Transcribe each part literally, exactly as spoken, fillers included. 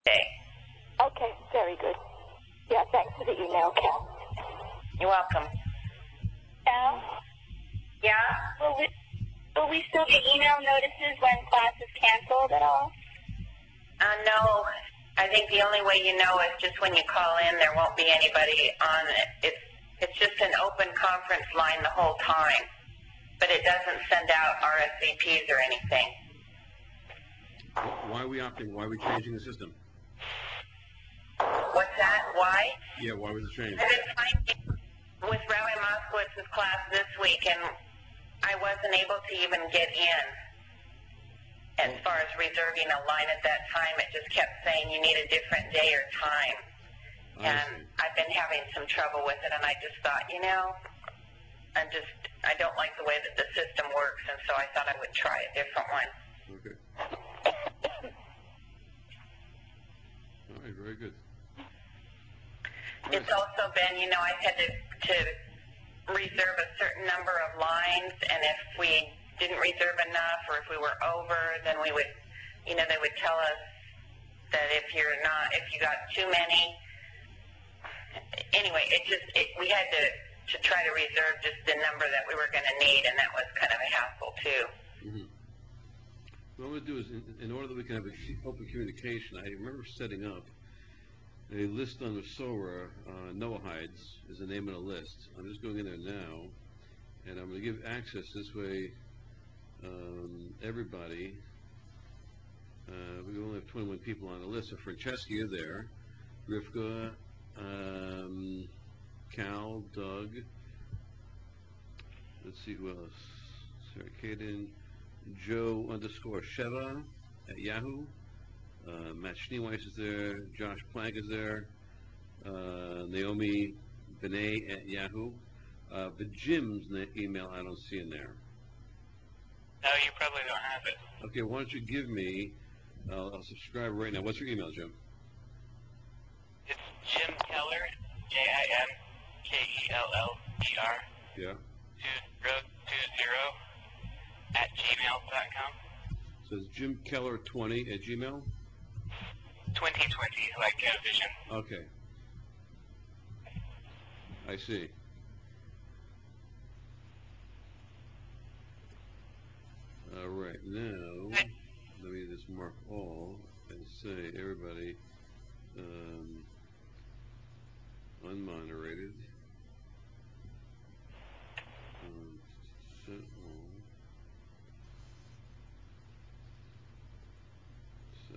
day. Okay, very good. Yeah, thanks for the email, Cal. You're welcome. Al, Yeah? will we, will we still get email notices when class is canceled at all? Uh, no. I think the only way you know is just when you call in, there won't be anybody on it. It's, it's just an open conference line the whole time, but it doesn't send out R S V Ps or anything. Why are we opting? Why are we changing the system? What's that? Why? Yeah, why was it changed? I've been finding with Rabbi Moskowitz's class this week, and I wasn't able to even get in. As far as reserving a line at that time, it just kept saying you need a different day or time. I And see. I've been having some trouble with it, and I just thought, you know, I'm just, I don't like the way that the system works, and so I thought I would try a different one. Okay. All right, very good. All It's right. also been, you know, I had to, to reserve a certain number of lines, and if we didn't reserve enough or if we were over, then we would, you know, they would tell us that if you're not, if you got too many, anyway, it just, it, we had to, to try to reserve just the number that we were going to need, and that was kind of a hassle, too. Mm-hmm. What I'm going to do is, in, in order that we can have a open communication, I remember setting up a list on the Sora, uh, Noahides is the name of the list. I'm just going in there now, and I'm going to give access this way. Um, everybody, uh, we only have twenty-one people on the list. So Francesca, you're there. Rivka, um, Cal, Doug. Let's see who else. Sarah Caden, Joe underscore Sheva at Yahoo. Uh, Matt Schneeweiss is there. Josh Plank is there. Uh, Naomi Benet at Yahoo. Uh, but Jim's email I don't see in there. No, you probably don't have it. Okay, why don't you give me, uh, I'll subscribe right now. What's your email, Jim? It's Jim Keller, J I M K E L L E R. Yeah. Two zero two zero at gmail dot com. So it's Jim Keller twenty at Gmail? twenty twenty, like uh, vision. Okay. I see. All right, now let me just mark all and say everybody um, unmoderated. Um, set all. Set.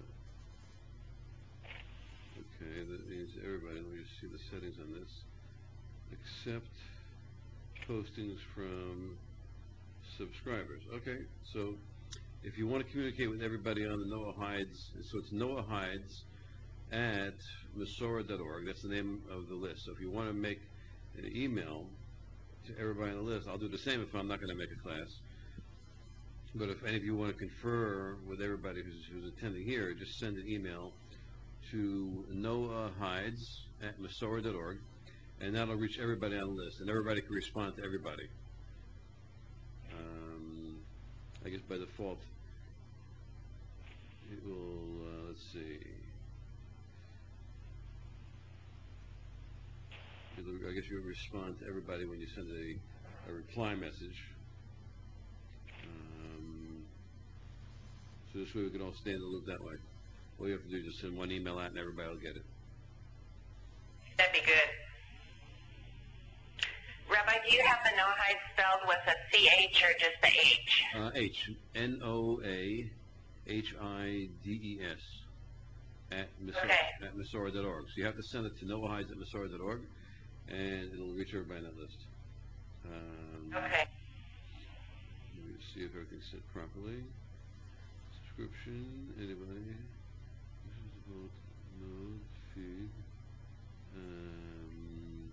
Okay, that means everybody. Let me just see the settings on this. Accept postings from subscribers. Okay, so if you want to communicate with everybody on the Noahides, so it's Noahides at Masora dot org. That's the name of the list. So if you want to make an email to everybody on the list, I'll do the same if I'm not going to make a class. But if any of you want to confer with everybody who's, who's attending here, just send an email to Noahides at Masora dot org, and that'll reach everybody on the list, and everybody can respond to everybody. Um, I guess by default, it will, uh, let's see, it'll, I guess you'll respond to everybody when you send a, a reply message. Um, so this way we can all stay in the loop that way. All you have to do is just send one email out and everybody will get it. That'd be good. Rabbi, do you have the Noahide spelled with a C H or just the H? Uh, H, N O A H I D E S at Masora, Okay. at Masora dot org. So you have to send it to Noahides at Masora dot org, and it'll reach everybody on that list. Um, Okay. Let me see if everything's set properly. Subscription, anybody? This is about node, feed. Um,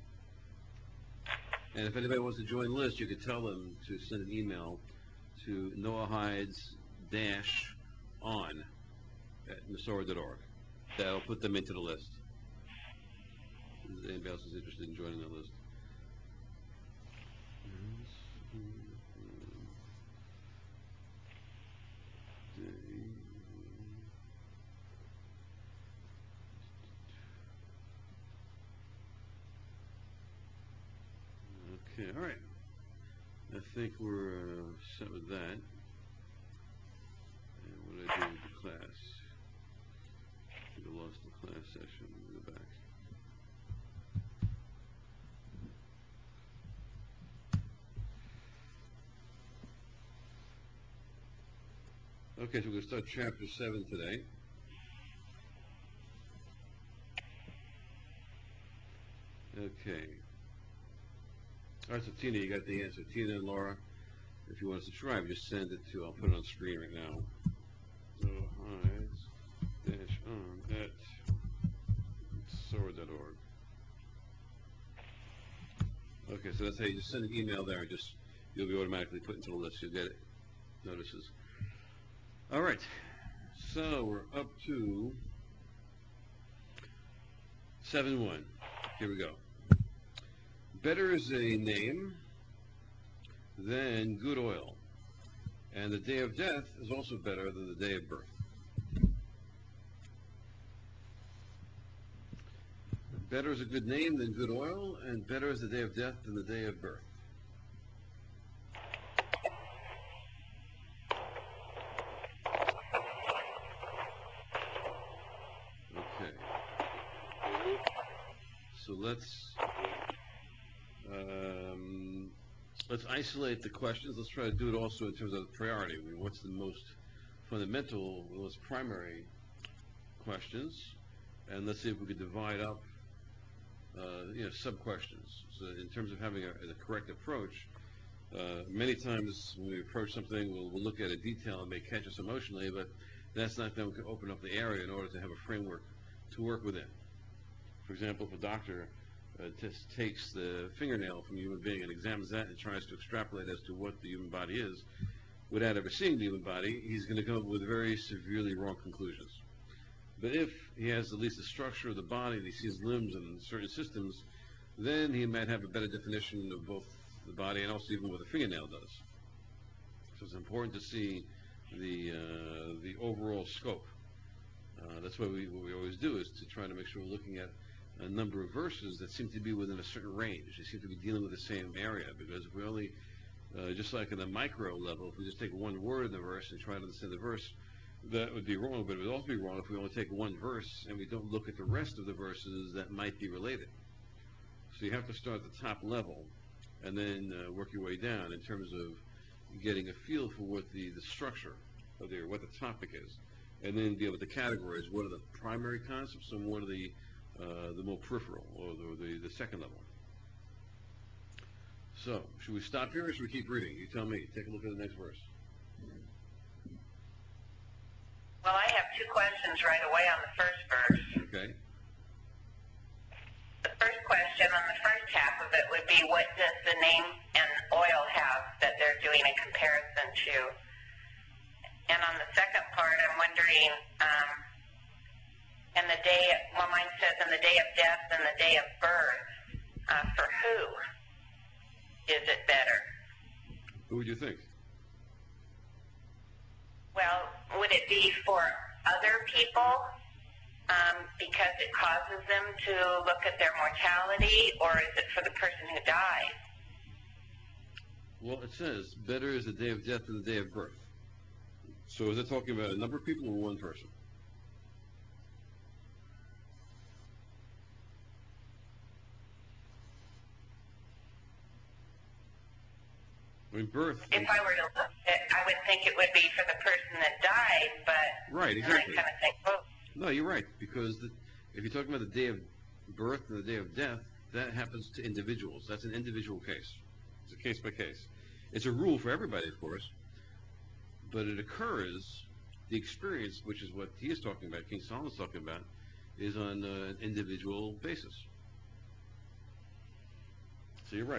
and if anybody wants to join the list, you could tell them to send an email to Noahides dash on at Masora dot org. That'll put them into the list. If anybody else is interested in joining that list. Okay, all right. I think we're uh, set with that. And what did I do with the class? I think I lost the class session in the back. Okay, so we're going to start chapter seven today. Okay. All right, so Tina, you got the answer. Tina and Laura, if you want to subscribe, just send it to, I'll put it on screen right now. So, hides dash on at soar dot org. Okay, so that's how you just send an email there and just, you'll be automatically put into the list. You'll get it. Notices. All right. So we're up to seven one. Here we go. Better is a name than good oil. And the day of death is also better than the day of birth. Better is a good name than good oil, and better is the day of death than the day of birth. Okay. So let's um, let's isolate the questions. Let's try to do it also in terms of priority. I mean, what's the most fundamental, the most primary questions? And let's see if we could divide up, uh, you know, sub-questions. So in terms of having a, a correct approach, uh, many times when we approach something, we'll, we'll look at a detail and may catch us emotionally, but that's not going to open up the area in order to have a framework to work within. For example, if a doctor uh, just takes the fingernail from a human being and examines that and tries to extrapolate as to what the human body is, without ever seeing the human body, he's going to come up with very severely wrong conclusions. But if he has at least the structure of the body, and he sees limbs and certain systems, then he might have a better definition of both the body and also even what the fingernail does. So it's important to see the uh, the overall scope. Uh, that's why we, what we always do is to try to make sure we're looking at a number of verses that seem to be within a certain range. They seem to be dealing with the same area, because if we only, uh, just like in the micro level, if we just take one word in the verse and try to understand the verse, that would be wrong, but it would also be wrong if we only take one verse and we don't look at the rest of the verses that might be related. So you have to start at the top level and then uh, work your way down in terms of getting a feel for what the, the structure of the, what the topic is, and then be able to categorize what are the primary concepts and what are the uh, the more peripheral, or the, the, the second level. So, should we stop here or should we keep reading? You tell me. Take a look at the next verse. Well, I have two questions right away on the first verse. Okay. The first question on the first half of it would be, what does the name and oil have that they're doing a comparison to? And on the second part, I'm wondering, um, and the day, well, mine says, in the day of death and the day of birth, uh, for who is it better? Who would you think? Well, would it be for other people um, because it causes them to look at their mortality, or is it for the person who dies? Well, it says, better is the day of death than the day of birth. So is it talking about a number of people or one person? I mean, birth. If I were to look at it, I would think it would be for the person that died, but Right, exactly. then I kind of think, oh. No, you're right, because the, if you're talking about the day of birth and the day of death, that happens to individuals. That's an individual case. It's a case by case. It's a rule for everybody, of course, but it occurs, the experience, which is what he is talking about, King Solomon's talking about, is on uh, an individual basis. So you're right.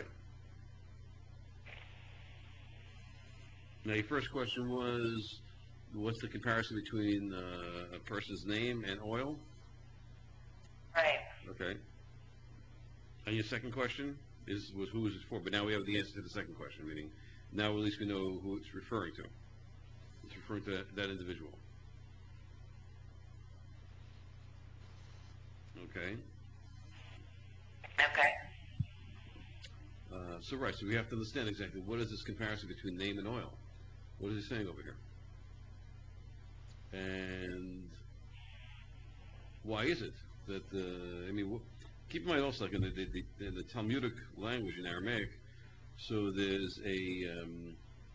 Now, your first question was, what's the comparison between uh, a person's name and oil? Right. Okay. And your second question is was who is it for? But now we have the answer to the second question, meaning now at least we know who it's referring to. It's referring to that, that individual. Okay. Okay. Uh, so right, so we have to understand exactly what is this comparison between name and oil. What is he saying over here? And why is it that, uh, I mean, wh- keep in mind also, like in the, the, the, in the Talmudic language in Aramaic, so there's a, um,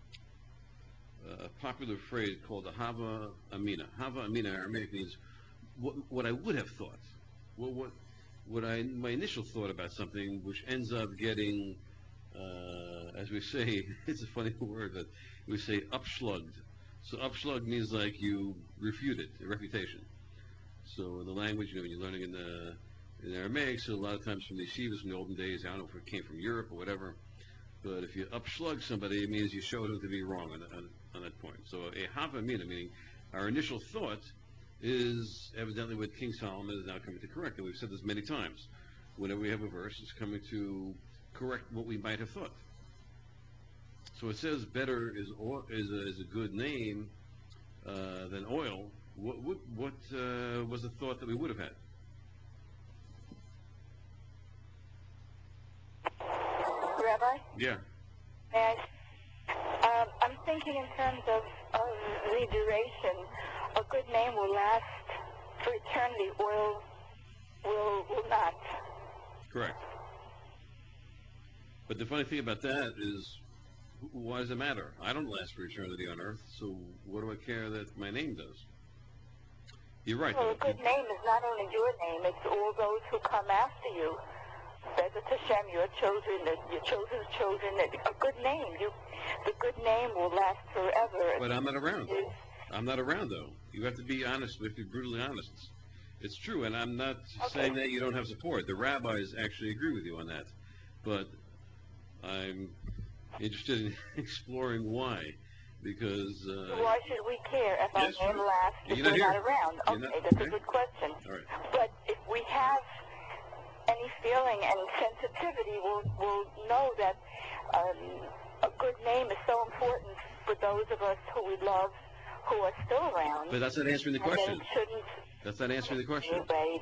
a popular phrase called the Hava Amina. Hava Amina in Aramaic means what, what I would have thought. What, what, what I, my initial thought about something, which ends up getting, uh, as we say, it's a funny word, but we say upschlugged. So upschlugged means like you refute it, a refutation. So in the language, you know, when you're learning in the in Aramaic, so a lot of times from the yeshivas from the olden days, I don't know if it came from Europe or whatever, but if you upschlug somebody, it means you showed them to be wrong on, on, on that point. So a hava mina, meaning our initial thought, is evidently what King Solomon is now coming to correct. And we've said this many times. Whenever we have a verse, it's coming to correct what we might have thought. So it says better is oil, is, a, is a good name uh, than oil. What, what, what uh, was the thought that we would have had? Rabbi? Yeah. May I? Um, I'm thinking in terms of, of the duration. A good name will last for eternity. Oil will will not. Correct. But the funny thing about that is, why does it matter? I don't last for eternity on earth, so what do I care that my name does? You're right, Well, though. a good name is not only your name, it's all those who come after you. Bezat Hashem, your children, your children's children. A good name. You, the good name will last forever. But I'm not around. I'm not around, though. You have to be honest. We have to be brutally honest. It's, it's true, and I'm not Okay. saying that you don't have support. The rabbis actually agree with you on that. But I'm interested in exploring why. Because... Uh, Why should we care if yes, our name sure. lasts if You're not we're here. not around? You're Okay, not- that's okay. a good question. All right. But if we have any feeling and sensitivity, we'll, we'll know that um, a good name is so important for those of us who we love, who are still around. But that's not answering the and question. that it shouldn't That's not answering the question. anyway,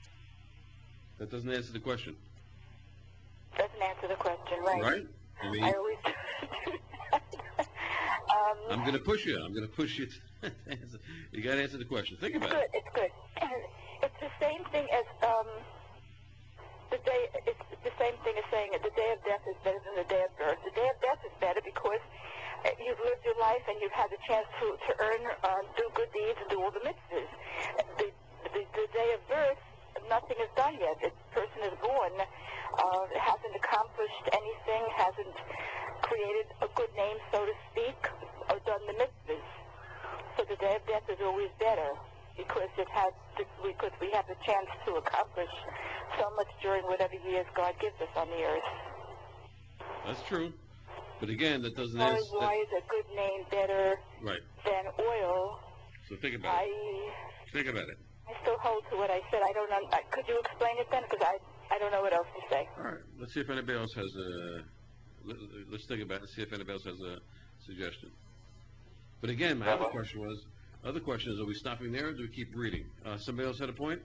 That doesn't answer the question. doesn't answer the question, right? Right? I mean, I always do that. um, I'm going to push you. I'm going to push you. To answer. You got to answer the question. Think It's about good. it. It's good. It's the same thing as um, the day. It's the same thing as saying that the day of death is better than the day of birth. The day of death is better because uh, you've lived your life and you've had the chance to to earn, uh, do good deeds, and do all the mitzvahs. The, the the day of birth, nothing is done yet. The person is born, uh, hasn't accomplished anything, hasn't created a good name, so to speak, or done the mitzvahs. So the day of death is always better because it has to, because we have the chance to accomplish so much during whatever years God gives us on the earth. That's true. But again, that doesn't Why, answer. why is a good name better Right. than oil? So think about I it. Think about it. I still hold to what I said. I don't know. I- Could you explain it then? Because I I don't know what else to say. All right. Let's see if anybody else has a. let- Let's think about it and see if anybody else has a suggestion. But again, my other question was, other question is, are we stopping there or do we keep reading? Uh, somebody else had a point?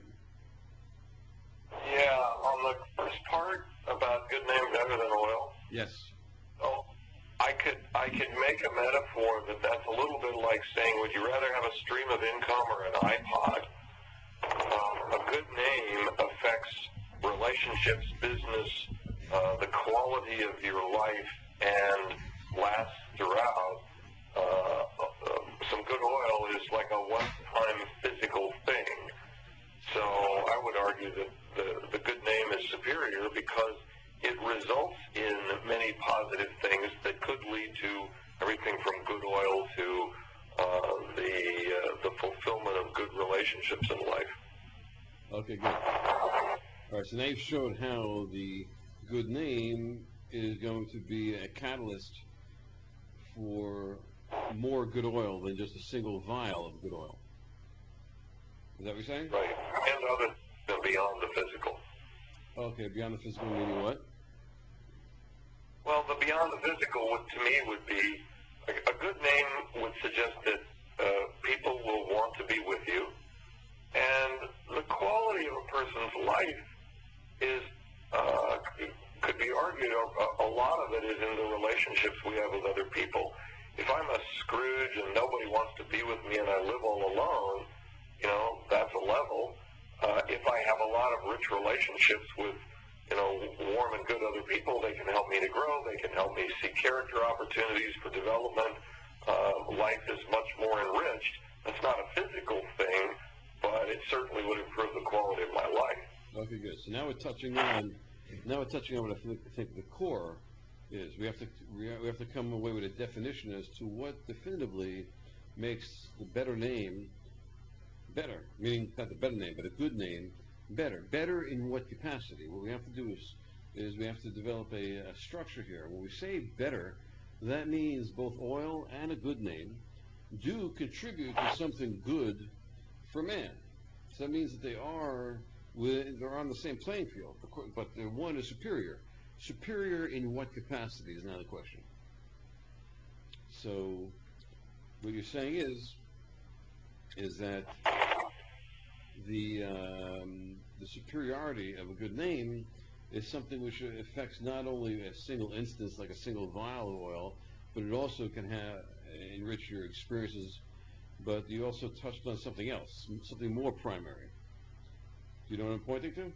Yeah, on the first part about good name better than oil, Yes. oh, I could I could make a metaphor that that's a little bit like saying, would you rather have a stream of income or an iPod? Um, a good name affects relationships, business, uh, the quality of your life, and lasts throughout. Uh, uh, some good oil is like a one-time physical thing. So I would argue that the, the good name is superior because it results in many positive things that could lead to everything from good oil to uh, the uh, the fulfillment of good relationships in life. Okay, good. All right, so now you've showed how the good name is going to be a catalyst for more good oil than just a single vial of good oil. Is that what you're saying? Right. And other than beyond the physical. Okay, beyond the physical meaning what? Well, the beyond the physical would, to me, would be a, a good name would suggest that uh, people will want to be with you, and the quality of a person's life is uh, could could be argued, a, a lot of it is in the relationships we have with other people. If I'm a Scrooge and nobody wants to be with me and I live all alone, you know, that's a level. Uh, if I have a lot of rich relationships with, you know, warm and good other people, they can help me to grow. They can help me see character opportunities for development. Uh, life is much more enriched. That's not a physical thing, but it certainly would improve the quality of my life. Okay, good. So now we're touching on, now we're touching on what I think, think the core is. We have to we have to come away with a definition as to what definitively makes the better name better, meaning not the better name, but a good name better. Better in what capacity? What we have to do is is we have to develop a, a structure here. When we say better, that means both oil and a good name do contribute to something good for man. So that means that they are they're on the same playing field, but the one is superior. Superior in what capacity is now the question. So what you're saying is is that the um, the superiority of a good name is something which affects not only a single instance like a single vial of oil, but it also can have enrich your experiences. But you also touched on something else, something more primary. Do you know what I'm pointing to?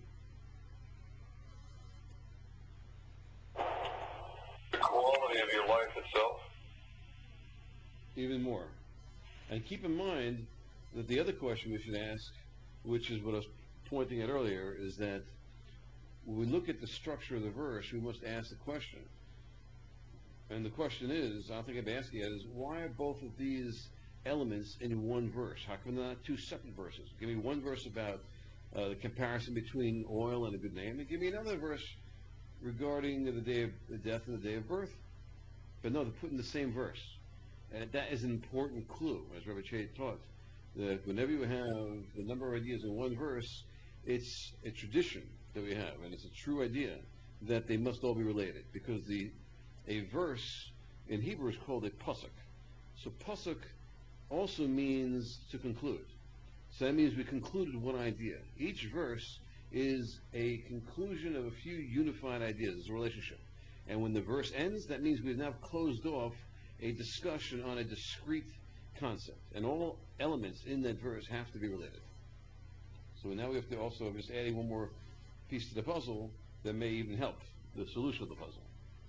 The quality of your life itself. Even more. And keep in mind that the other question we should ask, which is what I was pointing at earlier, is that when we look at the structure of the verse, we must ask the question. And the question is, I don't think I've asked yet, is why are both of these elements in one verse? How come they're not two separate verses? Give me one verse about uh, the comparison between oil and a good name, and give me another verse regarding the day of the death and the day of birth. But no, they're put in the same verse. And that is an important clue, as Rabbi Che taught, that whenever you have the number of ideas in one verse, it's a tradition that we have, and it's a true idea that they must all be related, because the a verse in Hebrew is called a pasuk. So pasuk also means to conclude. So that means we concluded one idea. Each verse is a conclusion of a few unified ideas. It's a relationship. And when the verse ends, that means we've now closed off a discussion on a discrete concept. And all elements in that verse have to be related. So now we have to also just adding one more piece to the puzzle that may even help the solution of the puzzle.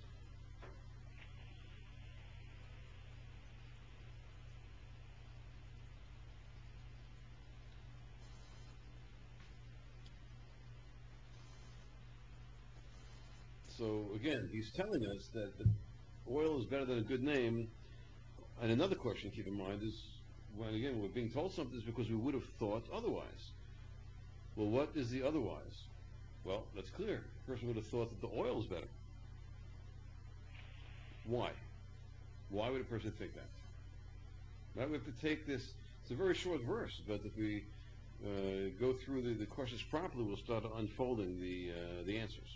So again, he's telling us that the oil is better than a good name. And another question to keep in mind is, when again we're being told something, is because we would have thought otherwise. Well, what is the otherwise? Well, that's clear. The person would have thought that the oil is better. Why? Why would a person think that? Right? We have to take this. It's a very short verse, but if we uh, go through the, the questions properly, we'll start unfolding the uh, the answers.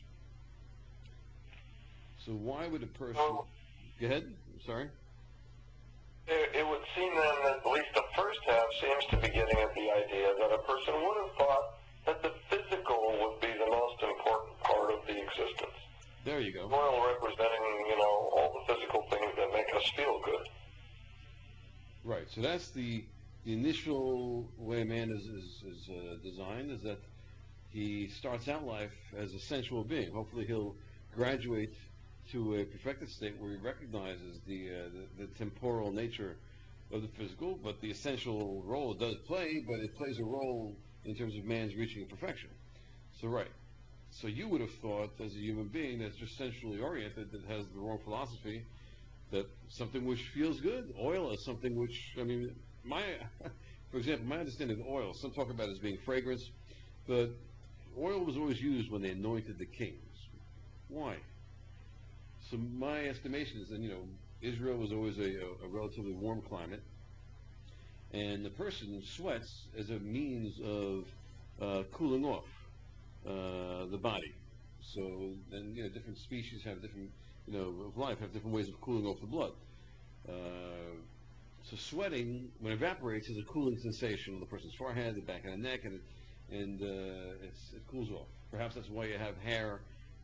So why would a person... Well, go ahead. I'm sorry. It, it would seem then that at least the first half seems to be getting at the idea that a person would have thought that the physical would be the most important part of the existence. There you go. Oil representing, you know, all the physical things that make us feel good. Right. So that's the, the initial way man is, is, is uh, designed, is that he starts out life as a sensual being. Hopefully he'll graduate to a perfected state where he recognizes the, uh, the the temporal nature of the physical, but the essential role it does play, but it plays a role in terms of man's reaching perfection. So right. So you would have thought, as a human being that's just sensually oriented, that has the wrong philosophy, that something which feels good, oil is something which, I mean, my, for example, my understanding of oil, some talk about it as being fragrance, but oil was always used when they anointed the kings. Why? So my estimation is that, you know, Israel was always a, a, a relatively warm climate, and the person sweats as a means of uh, cooling off uh, the body. So, and you know, different species have different, you know, of life have different ways of cooling off the blood. Uh, so sweating, when it evaporates, is a cooling sensation on the person's forehead, the back of the neck, and it, and uh, it's, it cools off. Perhaps that's why you have hair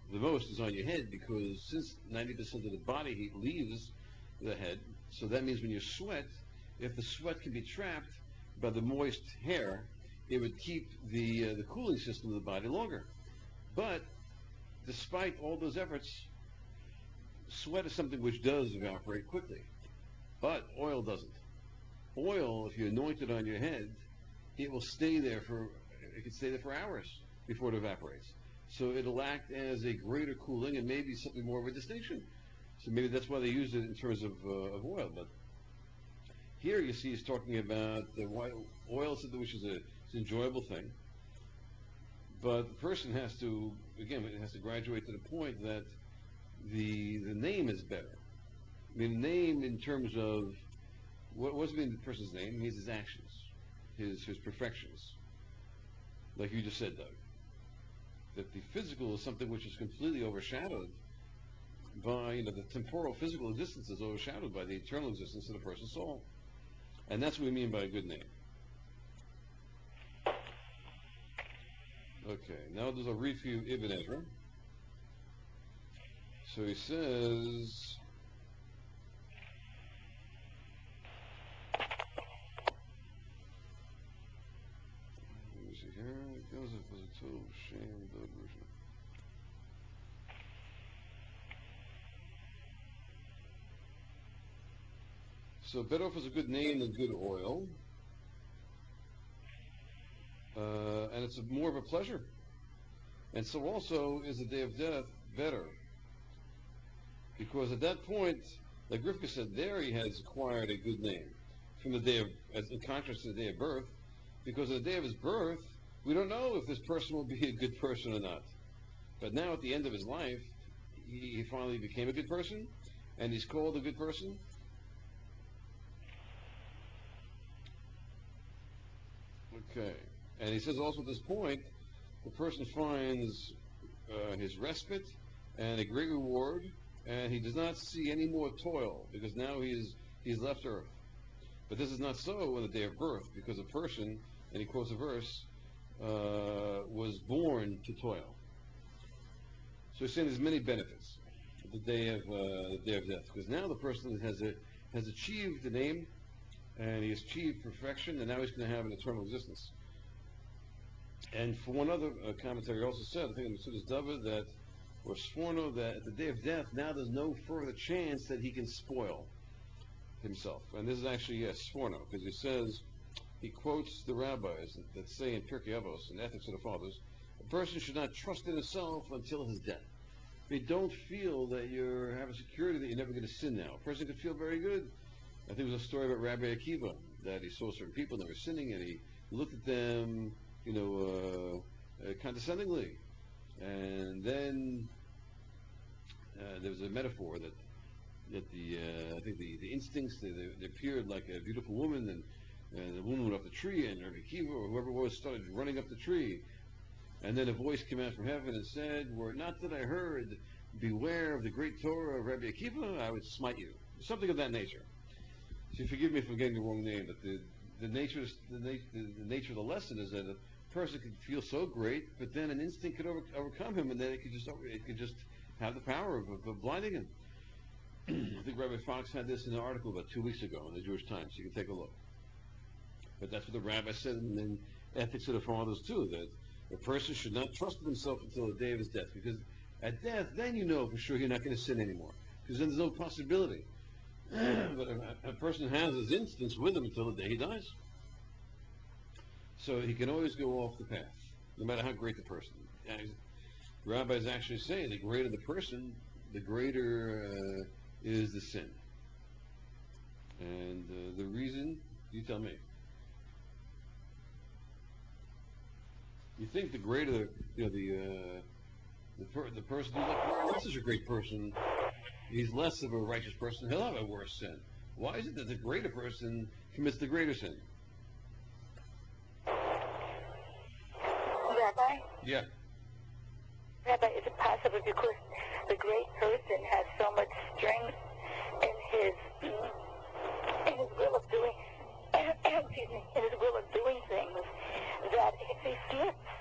the most is on your head, because since ninety percent of the body heat leaves the head, so that means when you sweat, if the sweat can be trapped by the moist hair, it would keep the uh, the cooling system of the body longer. But despite all those efforts, sweat is something which does evaporate quickly, but oil doesn't. Oil, if you anoint it on your head, it will stay there for, it can stay there for hours before it evaporates. So it'll act as a greater cooling and maybe something more of a distinction. So maybe that's why they use it in terms of, uh, of oil. But here you see he's talking about the oil, something which is a, it's an enjoyable thing. But the person has to, again, it has to graduate to the point that the the name is better. I mean, name in terms of, what what's mean the person's name? It means his actions, his his perfections. Like you just said, Doug, that the physical is something which is completely overshadowed by, you know, the temporal physical existence is overshadowed by the eternal existence of the person's soul. And that's what we mean by a good name. Okay, now there's a read for you Ibn Ezra. So he says, let me see here, Joseph was a total shame, Doug version. So better off is a good name than good oil. Uh, and it's a, more of a pleasure. And so also is the day of death better. Because at that point, like Rivka said, there he has acquired a good name from the day of, as in contrast to the day of birth. Because on the day of his birth, we don't know if this person will be a good person or not. But now at the end of his life, he, he finally became a good person, and he's called a good person. Okay. And he says also at this point, the person finds uh, his respite and a great reward, and he does not see any more toil, because now he is, he's left earth. But this is not so on the day of birth, because a person, and he quotes a verse, uh, was born to toil. So he's saying there's many benefits of the day of uh, the day of death, because now the person has a, has achieved the name, and he has achieved perfection, and now he's going to have an eternal existence. And for one other uh, commentary also said, I think in the Sudas David, that, or Sforno, that at the day of death, now there's no further chance that he can spoil himself. And this is actually, yes, Sforno, because he says, he quotes the rabbis that, that say in Pirkei Avos, in Ethics of the Fathers, a person should not trust in himself until his death. If you don't feel that you have a security that you're never going to sin now, a person could feel very good. I think there was a story about Rabbi Akiva, that he saw certain people that were sinning, and he looked at them, you know, uh, uh, condescendingly. And then uh, there was a metaphor that that the uh, I think the, the instincts, they, they appeared like a beautiful woman, and, and the woman went up the tree, and Rabbi Akiva or whoever it was started running up the tree. And then a voice came out from heaven and said, "Were it not that I heard, beware of the great Torah of Rabbi Akiva, I would smite you." Something of that nature. So forgive me for getting the wrong name, but the the nature the, the, the nature of the lesson is that a person could feel so great, but then an instinct could over, overcome him, and then it could just it could just have the power of, of, of blinding him. I think Rabbi Fox had this in an article about two weeks ago in the Jewish Times. You can take a look. But that's what the rabbi said in, in Ethics of the Fathers too, that a person should not trust in himself until the day of his death, because at death, then you know for sure you're not going to sin anymore, because then there's no possibility. But a, a person has his instincts with him until the day he dies. So he can always go off the path, no matter how great the person is. And rabbis actually say the greater the person, the greater uh, is the sin. And uh, the reason, you tell me. You think the greater, you know, the uh, the, per, the person who's like, not such a great person, he's less of a righteous person, he'll have a worse sin. Why is it that the greater person commits the greater sin? Rabbi? Yeah. Rabbi, is it possible because the great person has so much strength in his in his will of doing excuse me, in his will of doing things that if he slips,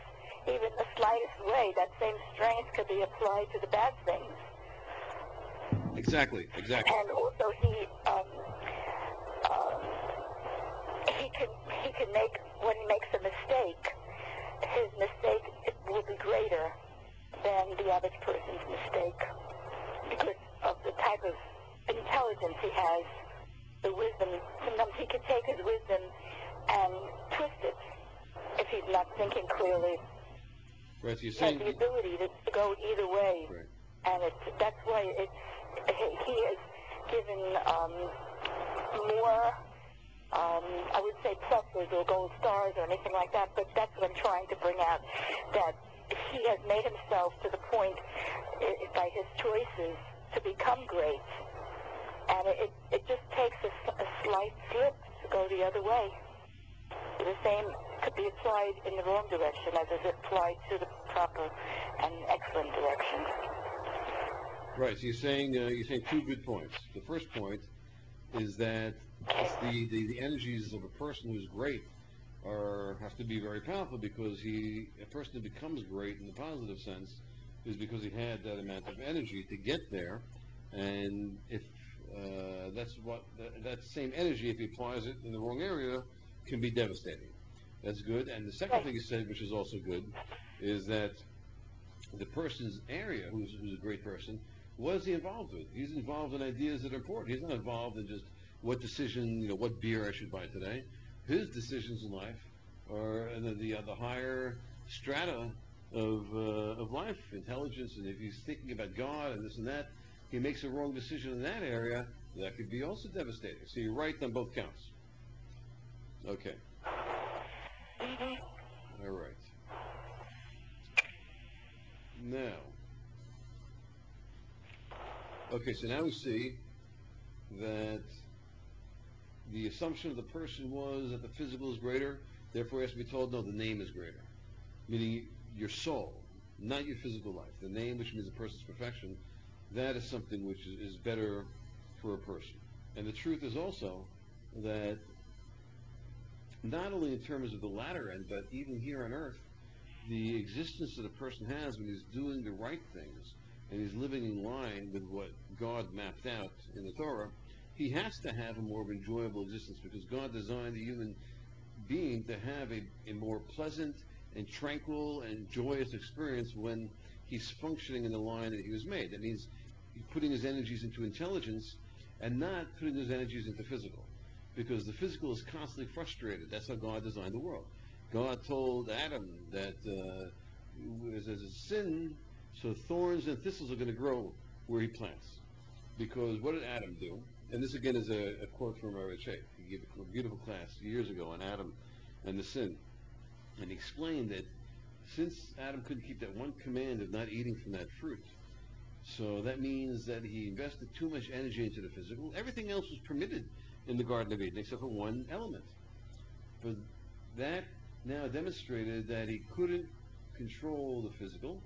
even the slightest way, that same strength could be applied to the bad things. Exactly, exactly. And also he, um, um, he can he can make, when he makes a mistake, his mistake will be greater than the average person's mistake because of the type of intelligence he has, the wisdom. Sometimes he can take his wisdom and twist it if he's not thinking clearly. Right, so you're He has saying... the ability to, to go either way. Right. And it's, that's why it's, he has given um, more, um, I wouldn't say pluses or gold stars or anything like that, but that's what I'm trying to bring out, that he has made himself to the point, i by his choices, to become great. And it, it just takes a, a slight slip to go the other way. The same could be applied in the wrong direction as is applied to the proper and excellent direction. Right, so you're saying, uh, you're saying two good points. The first point is that it's the, the, the energies of a person who's great are have to be very powerful, because he a person who becomes great in the positive sense is because he had that amount of energy to get there, and if uh, that's what that, that same energy, if he applies it in the wrong area, can be devastating. That's good. And the second thing you said, which is also good, is that the person's area, who's, who's a great person, what is he involved with? He's involved in ideas that are important. He's not involved in just what decision, you know, what beer I should buy today. His decisions in life are in the the, uh, the higher strata of uh, of life, intelligence, and if he's thinking about God and this and that, he makes a wrong decision in that area, that could be also devastating. So you're right on both counts. Okay. All right. Now, okay, so now we see that the assumption of the person was that the physical is greater, therefore he has to be told, no, the name is greater. Meaning your soul, not your physical life. The name, which means a person's perfection, that is something which is, is better for a person. And the truth is also that not only in terms of the latter end, but even here on earth, the existence that a person has when he's doing the right things and he's living in line with what God mapped out in the Torah, he has to have a more enjoyable existence, because God designed the human being to have a, a more pleasant and tranquil and joyous experience when he's functioning in the line that he was made. That means putting his energies into intelligence and not putting his energies into physical, because the physical is constantly frustrated. That's how God designed the world. God told Adam that uh, there's a sin, so thorns and thistles are going to grow where he plants. Because what did Adam do? And this again is a, a quote from Rabbi Sheikh. He gave a beautiful class years ago on Adam and the sin. And he explained that since Adam couldn't keep that one command of not eating from that fruit, so that means that he invested too much energy into the physical. Everything else was permitted in the Garden of Eden except for one element. But that now demonstrated that he couldn't control the physical,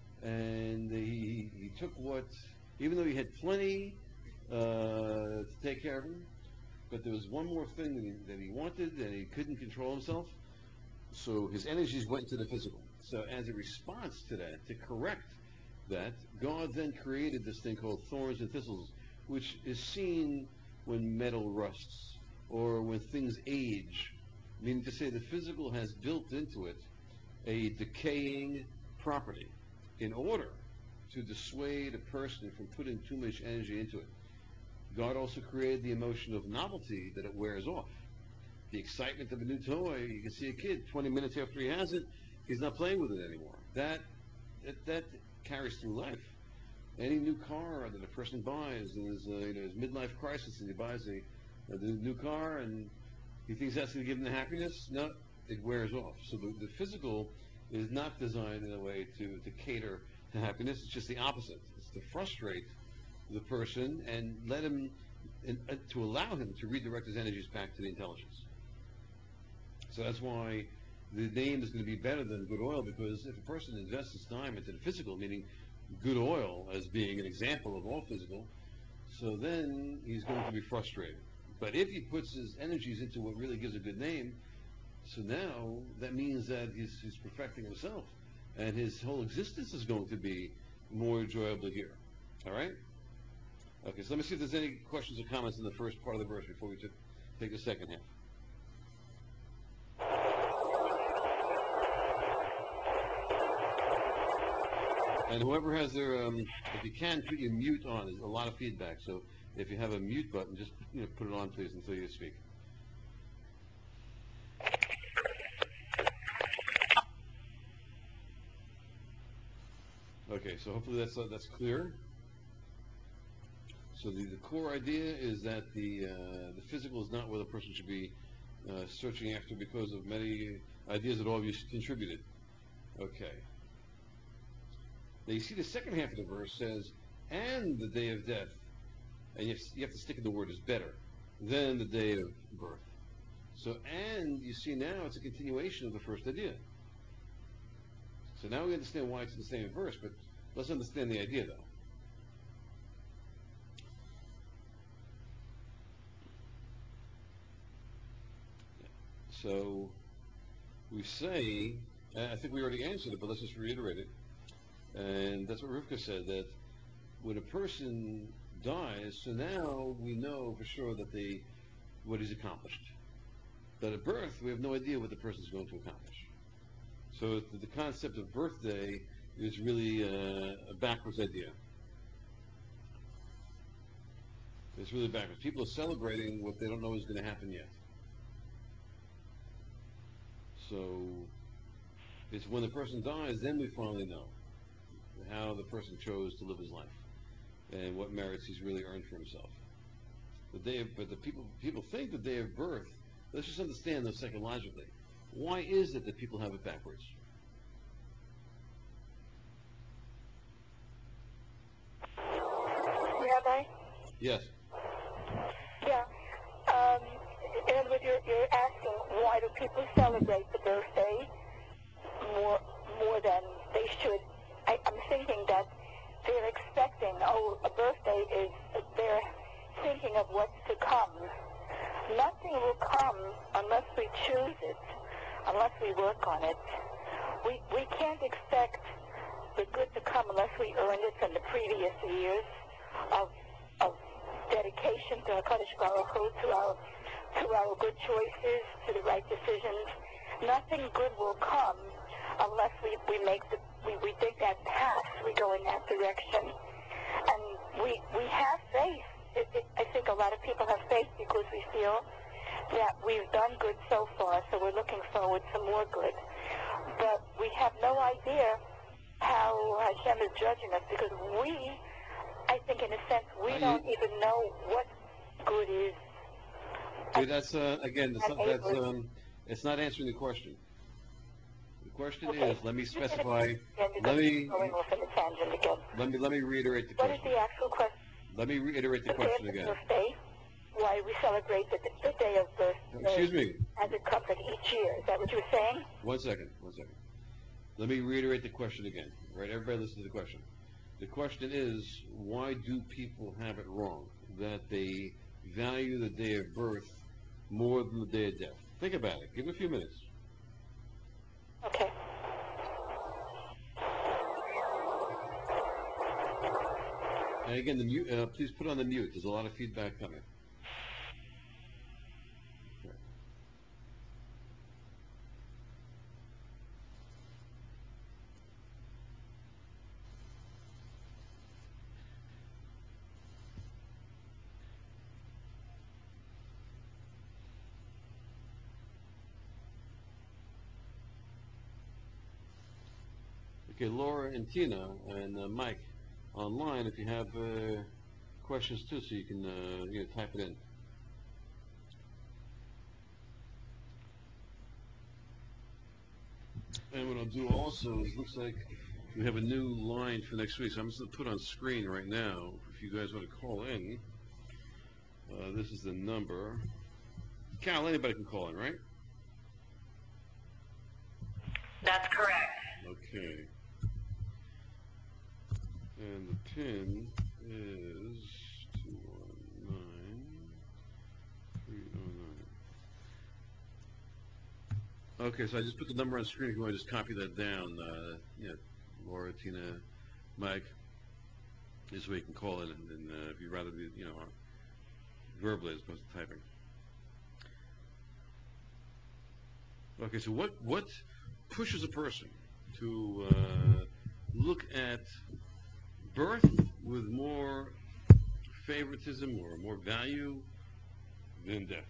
and he, he took what, even though he had plenty uh, to take care of him, but there was one more thing that he, that he wanted, and he couldn't control himself, so his energies went into the physical. So as a response to that, to correct that, God then created this thing called thorns and thistles, which is seen when metal rusts or when things age, meaning to say the physical has built into it a decaying property in order to dissuade a person from putting too much energy into it. God also created the emotion of novelty, that it wears off. The excitement of a new toy, you can see a kid twenty minutes after he has it, he's not playing with it anymore. That that, that carries through life. Any new car that a person buys, and there's a, you know, his midlife crisis, and he buys a, a new car, and he thinks that's going to give him the happiness. No, it wears off. So the, the physical is not designed in a way to, to cater to happiness. It's just the opposite. It's to frustrate the person and let him, and, uh, to allow him to redirect his energies back to the intelligence. So that's why the name is going to be better than good oil, because if a person invests his time into the physical, meaning good oil as being an example of all physical, so then he's going to be frustrated. But if he puts his energies into what really gives a good name, so now that means that he's, he's perfecting himself. and his whole existence is going to be more enjoyable here. All right? Okay, so let me see if there's any questions or comments in the first part of the verse before we take the second half. And whoever has their, um, if you can, put your mute on. There's a lot of feedback, so if you have a mute button, just you know, put it on, please, until you speak. Okay, so hopefully that's uh, that's clear. So the, the core idea is that the uh, the physical is not what a person should be uh, searching after because of many ideas that all of you contributed. Okay. Now you see the second half of the verse says, and the day of death, and you have, you have to stick in the word is better than the day of birth. So, and you see now it's a continuation of the first idea. So now we understand why it's in the same verse, but let's understand the idea though. So we say, I think we already answered it, but let's just reiterate it. And that's what Rivka said, that when a person dies, so now we know for sure that they, what he's accomplished. But at birth, we have no idea what the person is going to accomplish. So the concept of birthday is really a, a backwards idea. It's really backwards. People are celebrating what they don't know is going to happen yet. So it's when the person dies, then we finally know how the person chose to live his life and what merits he's really earned for himself. The day of, but the people people think the day of birth. Let's just understand this psychologically. Why is it that people have it backwards? Rabbi? Yes. Yeah. Um, in other words, you're, you're asking why do people celebrate the birthday more more than they should? I, I'm thinking that they're expecting, oh, a birthday is, they're thinking of what's to come. Nothing will come unless we choose it, unless we work on it. We we can't expect the good to come unless we earned it from the previous years of of dedication to HaKadosh Baruch Hu, to our to our good choices, to the right decisions. Nothing good will come unless we, we make the we, we take that path, we go in that direction. And we we have faith. It, it, I think a lot of people have faith because we feel that we've done good so far, so we're looking forward to more good. But we have no idea how Hashem is judging us because we, I think in a sense, we Uh, don't you, even know what good is. See, that's uh, again, that's, not, that's um, it's not answering the question. The question Okay. is, let me You did it specify. again because Let me it's going off in a tangent again. let me let me reiterate the What is question. the actual question? Let me reiterate the The day question of again. birthday, why we celebrate the, the day of birthday Excuse me. as it comes like each year. Is that what you were saying? One second. One second. Let me reiterate the question again. Right? Everybody listen to the question. The question is, why do people have it wrong that they value the day of birth more than the day of death? Think about it. Give it a few minutes. Okay. And again, the mute. Uh, please put on the mute. There's a lot of feedback coming. Okay, Laura and Tina and uh, Mike online. If you have uh, questions too, so you can uh, you know, type it in. And what I'll do also is, looks like we have a new line for next week. So I'm just going to put on screen right now. If you guys want to call in, uh, this is the number. Cal, anybody can call in, right? That's correct. Okay. And the pin is two one nine three oh nine. Okay, so I just put the number on the screen. If you want to just copy that down, uh, yeah, Laura, Tina, Mike, this way you can call it, and, and uh, if you'd rather be, you know, verbally as opposed to typing. Okay, so what what pushes a person to uh, look at birth with more favoritism or more value than death?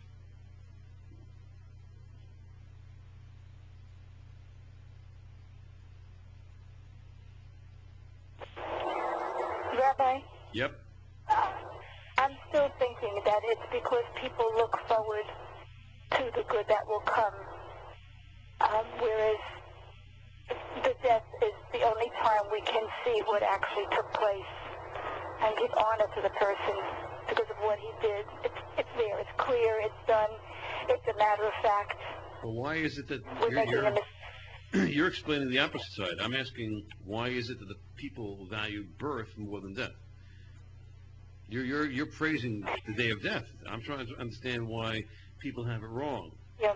Rabbi, Yep. I'm still thinking that it's because people look forward to the good that will come, um, whereas the death is the only time we can see what actually took place and give honor to the person because of what he did. It's, it's there, it's clear, it's done, it's a matter of fact. Well, why is it that We're you're, making a you're, mistake. you're explaining the opposite side? I'm asking, why is it that the people value birth more than death? You're, you're, you're praising the day of death. I'm trying to understand why people have it wrong. Yeah.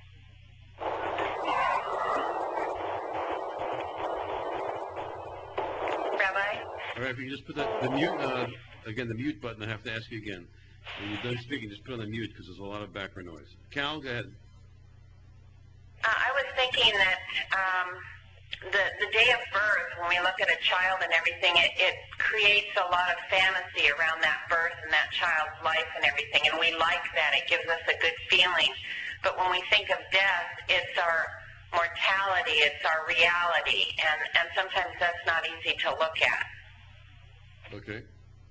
Rabbi? All right, if you can just put the, the mute, uh, again, the mute button, I have to ask you again. When you're done speaking, just put on the mute because there's a lot of background noise. Cal, go ahead. Uh, I was thinking that um, the the day of birth, when we look at a child and everything, it, it creates a lot of fantasy around that birth and that child's life and everything, and we like that. It gives us a good feeling. But when we think of death, it's our mortality, it's our reality, and, and sometimes that's not easy to look at. Okay.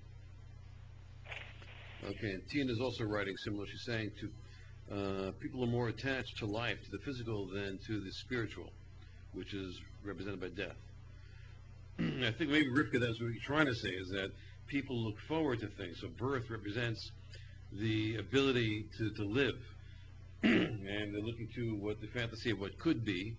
Okay, and Tina's also writing similar. She's saying to uh, people are more attached to life, to the physical, than to the spiritual, which is represented by death. I think maybe Rivka, that's what you're trying to say, is that people look forward to things. So birth represents the ability to, to live, and they're looking to what the fantasy of what could be,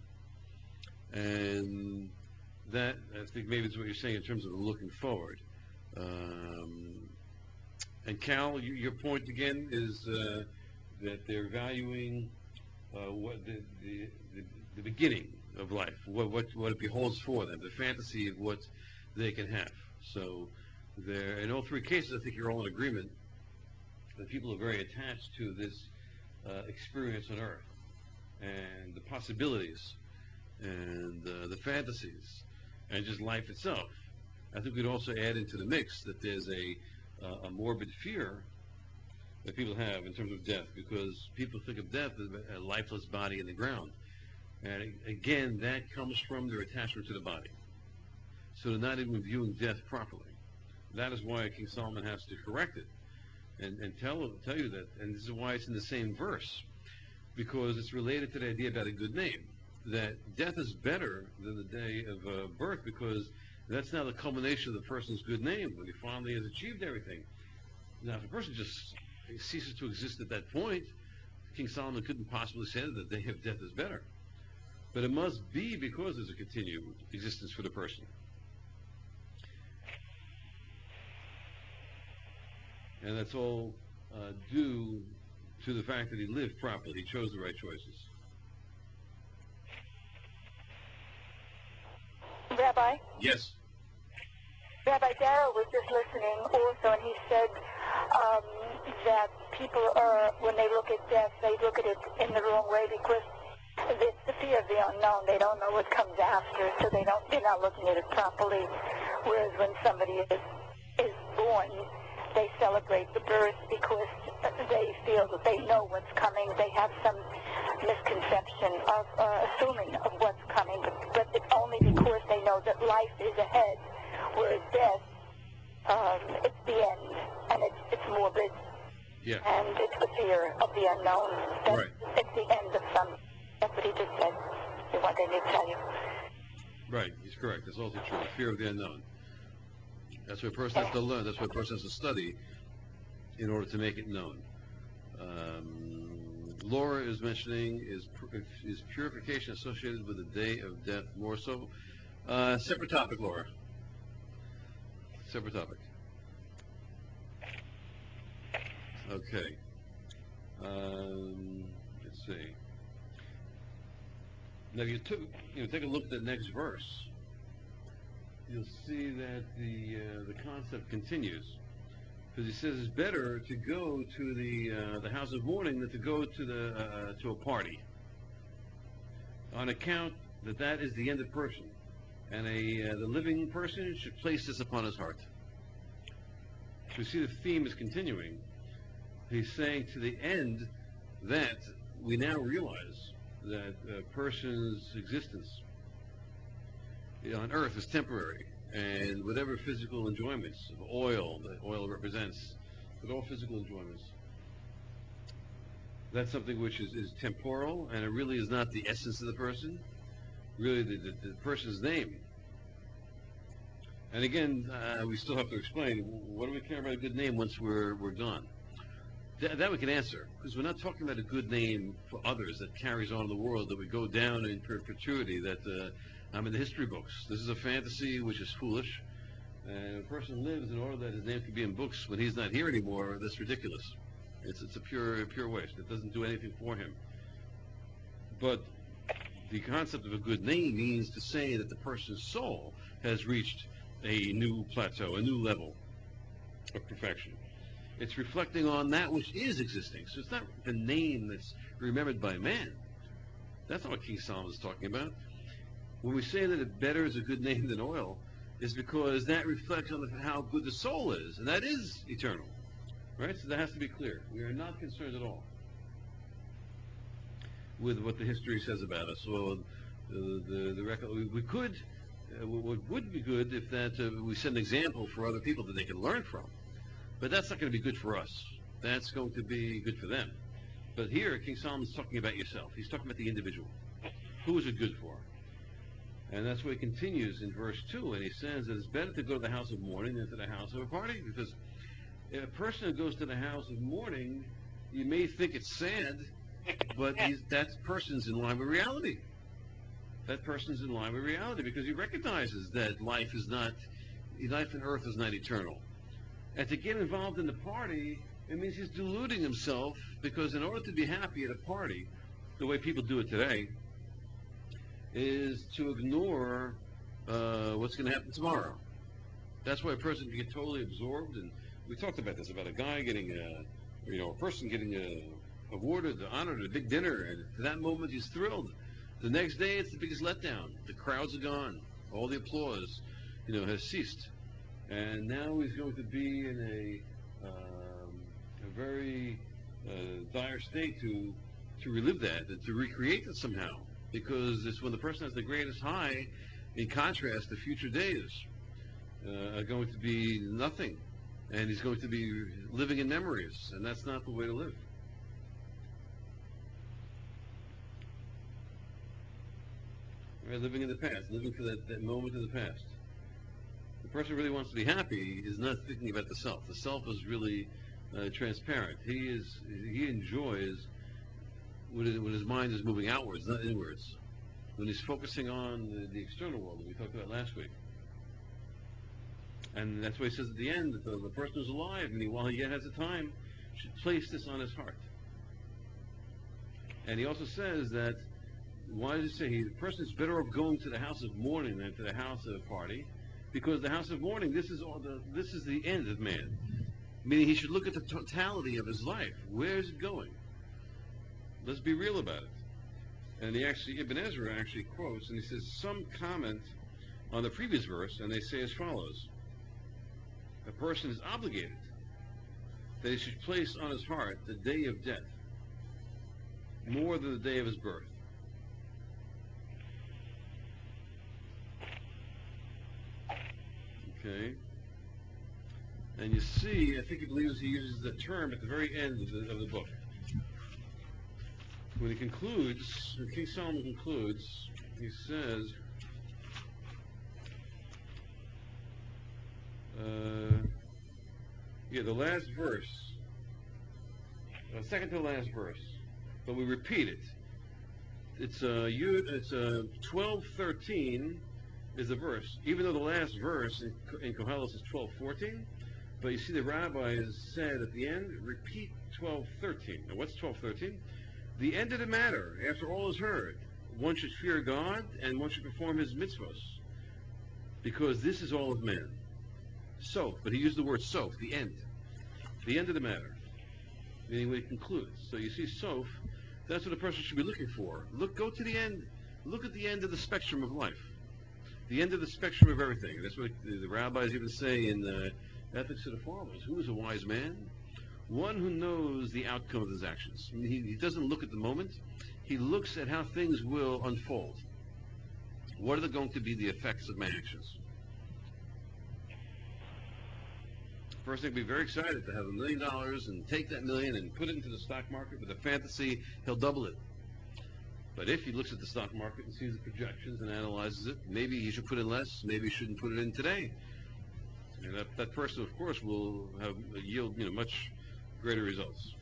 and that, I think maybe it's what you're saying in terms of looking forward. Um, and Cal, you, your point again is uh, that they're valuing uh, what the, the, the, the beginning of life, what, what, what it beholds for them, the fantasy of what they can have. So there, in all three cases, I think you're all in agreement that people are very attached to this uh, experience on Earth and the possibilities and uh, the fantasies and just life itself. I think we'd also add into the mix that there's a, uh, a morbid fear that people have in terms of death, because people think of death as a lifeless body in the ground. And again, that comes from their attachment to the body. So they're not even viewing death properly. That is why King Solomon has to correct it and, and tell, tell you that. And this is why it's in the same verse, because it's related to the idea about a good name. That death is better than the day of uh, birth, because that's now the culmination of the person's good name when he finally has achieved everything. Now, if a person just ceases to exist at that point, King Solomon couldn't possibly say that the day of death is better. But it must be because there's a continued existence for the person. And that's all uh, due to the fact that he lived properly. He chose the right choices. Rabbi? Yes. Rabbi Darrow was just listening also, and he said um, that people are, when they look at death, they look at it in the wrong way because it's the fear of the unknown. They don't know what comes after, so they don't, they're not looking at it properly. Whereas when somebody is, is born, they celebrate the birth because they feel that they know what's coming. They have some misconception of uh, assuming of what's coming, but, but it's only because they know that life is ahead. Whereas death, um, it's the end, and it's, it's morbid, Yeah. and it's the fear of the unknown. That's, Right. It's the end of some. That's what he just said. Is what they need to tell you. Right. He's correct. That's also true. The fear of the unknown. That's what a person has to learn. That's what a person has to study in order to make it known. Um, Laura is mentioning, is is purification associated with the day of death more so? Uh, separate topic, Laura. Separate topic. Okay. Um, let's see. Now, if you took, you know, take a look at the next verse, you'll see that the uh, the concept continues, because he says it's better to go to the uh, the house of mourning than to go to the uh, to a party, on account that that is the end of person, and a uh, the living person should place this upon his heart. So you see the theme is continuing. He's saying to the end that we now realize that a person's existence on earth is temporary, and whatever physical enjoyments of oil that oil represents, but all physical enjoyments, that's something which is, is temporal, and it really is not the essence of the person, really the, the, the person's name. And again, uh, we still have to explain, what do we care about a good name once we're, we're gone? Th- that we can answer, because we're not talking about a good name for others that carries on in the world, that we go down in perpetuity, that uh, I'm in the history books. This is a fantasy which is foolish, and if a person lives in order that his name can be in books when he's not here anymore, that's ridiculous. It's, it's a pure, pure waste. It doesn't do anything for him. But the concept of a good name means to say that the person's soul has reached a new plateau, a new level of perfection. It's reflecting on that which is existing. So it's not the name that's remembered by man. That's not what King Solomon is talking about. When we say that it better is a good name than oil, is because that reflects on the, how good the soul is, and that is eternal. Right? So that has to be clear. We are not concerned at all with what the history says about us. Well, the, the, the record, we, we could, uh, what would be good if that uh, we set an example for other people that they can learn from. But that's not going to be good for us. That's going to be good for them. But here, King Solomon's talking about yourself. He's talking about the individual. Who is it good for? And that's why he continues in verse two, and he says that it's better to go to the house of mourning than to the house of a party, because a person who goes to the house of mourning, you may think it's sad, but he's, that person's in line with reality. That person's in line with reality because he recognizes that life is not, life on earth is not eternal. And to get involved in the party, it means he's deluding himself, because in order to be happy at a party, the way people do it today, is to ignore uh, what's going to happen tomorrow. That's why a person can get totally absorbed. And we talked about this, about a guy getting, a, you know, a person getting a, awarded, honored at a big dinner, and for that moment he's thrilled. The next day it's the biggest letdown. The crowds are gone. All the applause, you know, has ceased. And now he's going to be in a, um, a very uh, dire state to to relive that and to recreate it somehow. Because it's when the person has the greatest high, in contrast, the future days uh, are going to be nothing. And he's going to be living in memories, and that's not the way to live. Right, living in the past, living for that, that moment in the past. The person who really wants to be happy is not thinking about the self. The self is really uh, transparent. He is he enjoys when his, when his mind is moving outwards, not inwards. When he's focusing on the, the external world that we talked about last week. And that's why he says at the end that the, the person who's alive, and he, while he yet has the time, should place this on his heart. And he also says that, why does he say he, the person is better off going to the house of mourning than to the house of a party? Because the house of mourning, this is all the this is the end of man. Meaning he should look at the totality of his life. Where is it going? Let's be real about it. And he actually, Ibn Ezra actually quotes, and he says some comment on the previous verse, and they say as follows: a person is obligated that he should place on his heart the day of death more than the day of his birth. Okay. And you see, I think he believes he uses the term at the very end of the, of the book. When he concludes, when King Solomon concludes, he says, uh, yeah, the last verse, uh, second to the last verse, but we repeat it. It's uh, you, it's uh, twelve thirteen is the verse, even though the last verse in, in Koheles is twelve fourteen. But you see, the rabbi has said at the end, repeat twelve thirteen. Now, what's twelve thirteen? The end of the matter, after all is heard, one should fear God and one should perform his mitzvahs, because this is all of man. So, but he used the word sof, the end, the end of the matter, meaning when he concludes. So you see, sof, that's what a person should be looking for. Look, go to the end. Look at the end of the spectrum of life, the end of the spectrum of everything. That's what the, the rabbis even say in the Ethics of the Fathers. Who is a wise man? One who knows the outcome of his actions. I mean, he, he doesn't look at the moment. He looks at how things will unfold. What are going to be the effects of my actions? A person can be very excited to have a million dollars and take that million and put it into the stock market with a fantasy he'll double it. But if he looks at the stock market and sees the projections and analyzes it, maybe he should put in less, maybe he shouldn't put it in today. And that, that person, of course, will have yield you know much greater results.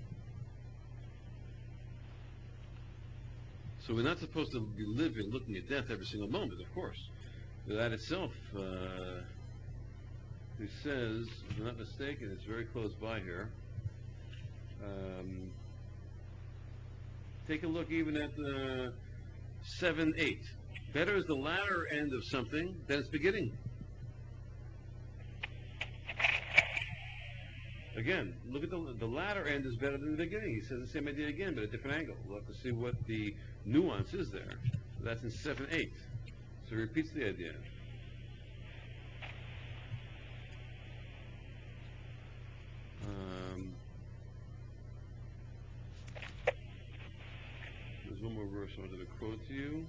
So we're not supposed to be living, looking at death every single moment, of course. That itself, uh, he says, if I'm not mistaken, it's very close by here. Um, take a look even at uh, seven eight. Better is the latter end of something than its beginning. Again, look at the, the latter end is better than the beginning. He says the same idea again, but a different angle. We'll have to see what the nuance is there. That's in seven eight. So he repeats the idea. Um, there's one more verse I wanted to quote to you.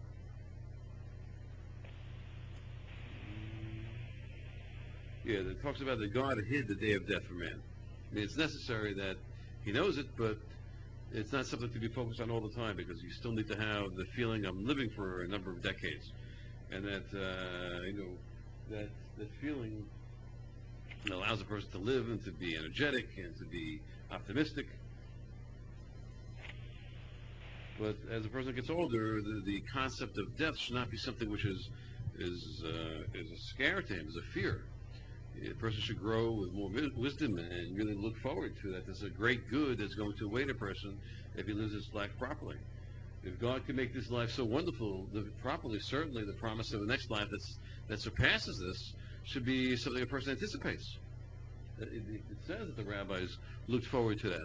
Yeah, that talks about that God hid the day of death for man. I mean, it's necessary that he knows it, but it's not something to be focused on all the time, because you still need to have the feeling I'm living for a number of decades, and that uh, you know that that feeling allows a person to live and to be energetic and to be optimistic. But as a person gets older, the, the concept of death should not be something which is is uh, is a scare to him, is a fear. A person should grow with more wisdom and really look forward to that. There's a great good that's going to await a person if he lives his life properly. If God can make this life so wonderful, live it properly, certainly the promise of the next life that's, that surpasses this should be something a person anticipates. It, it, it says that the rabbis looked forward to that.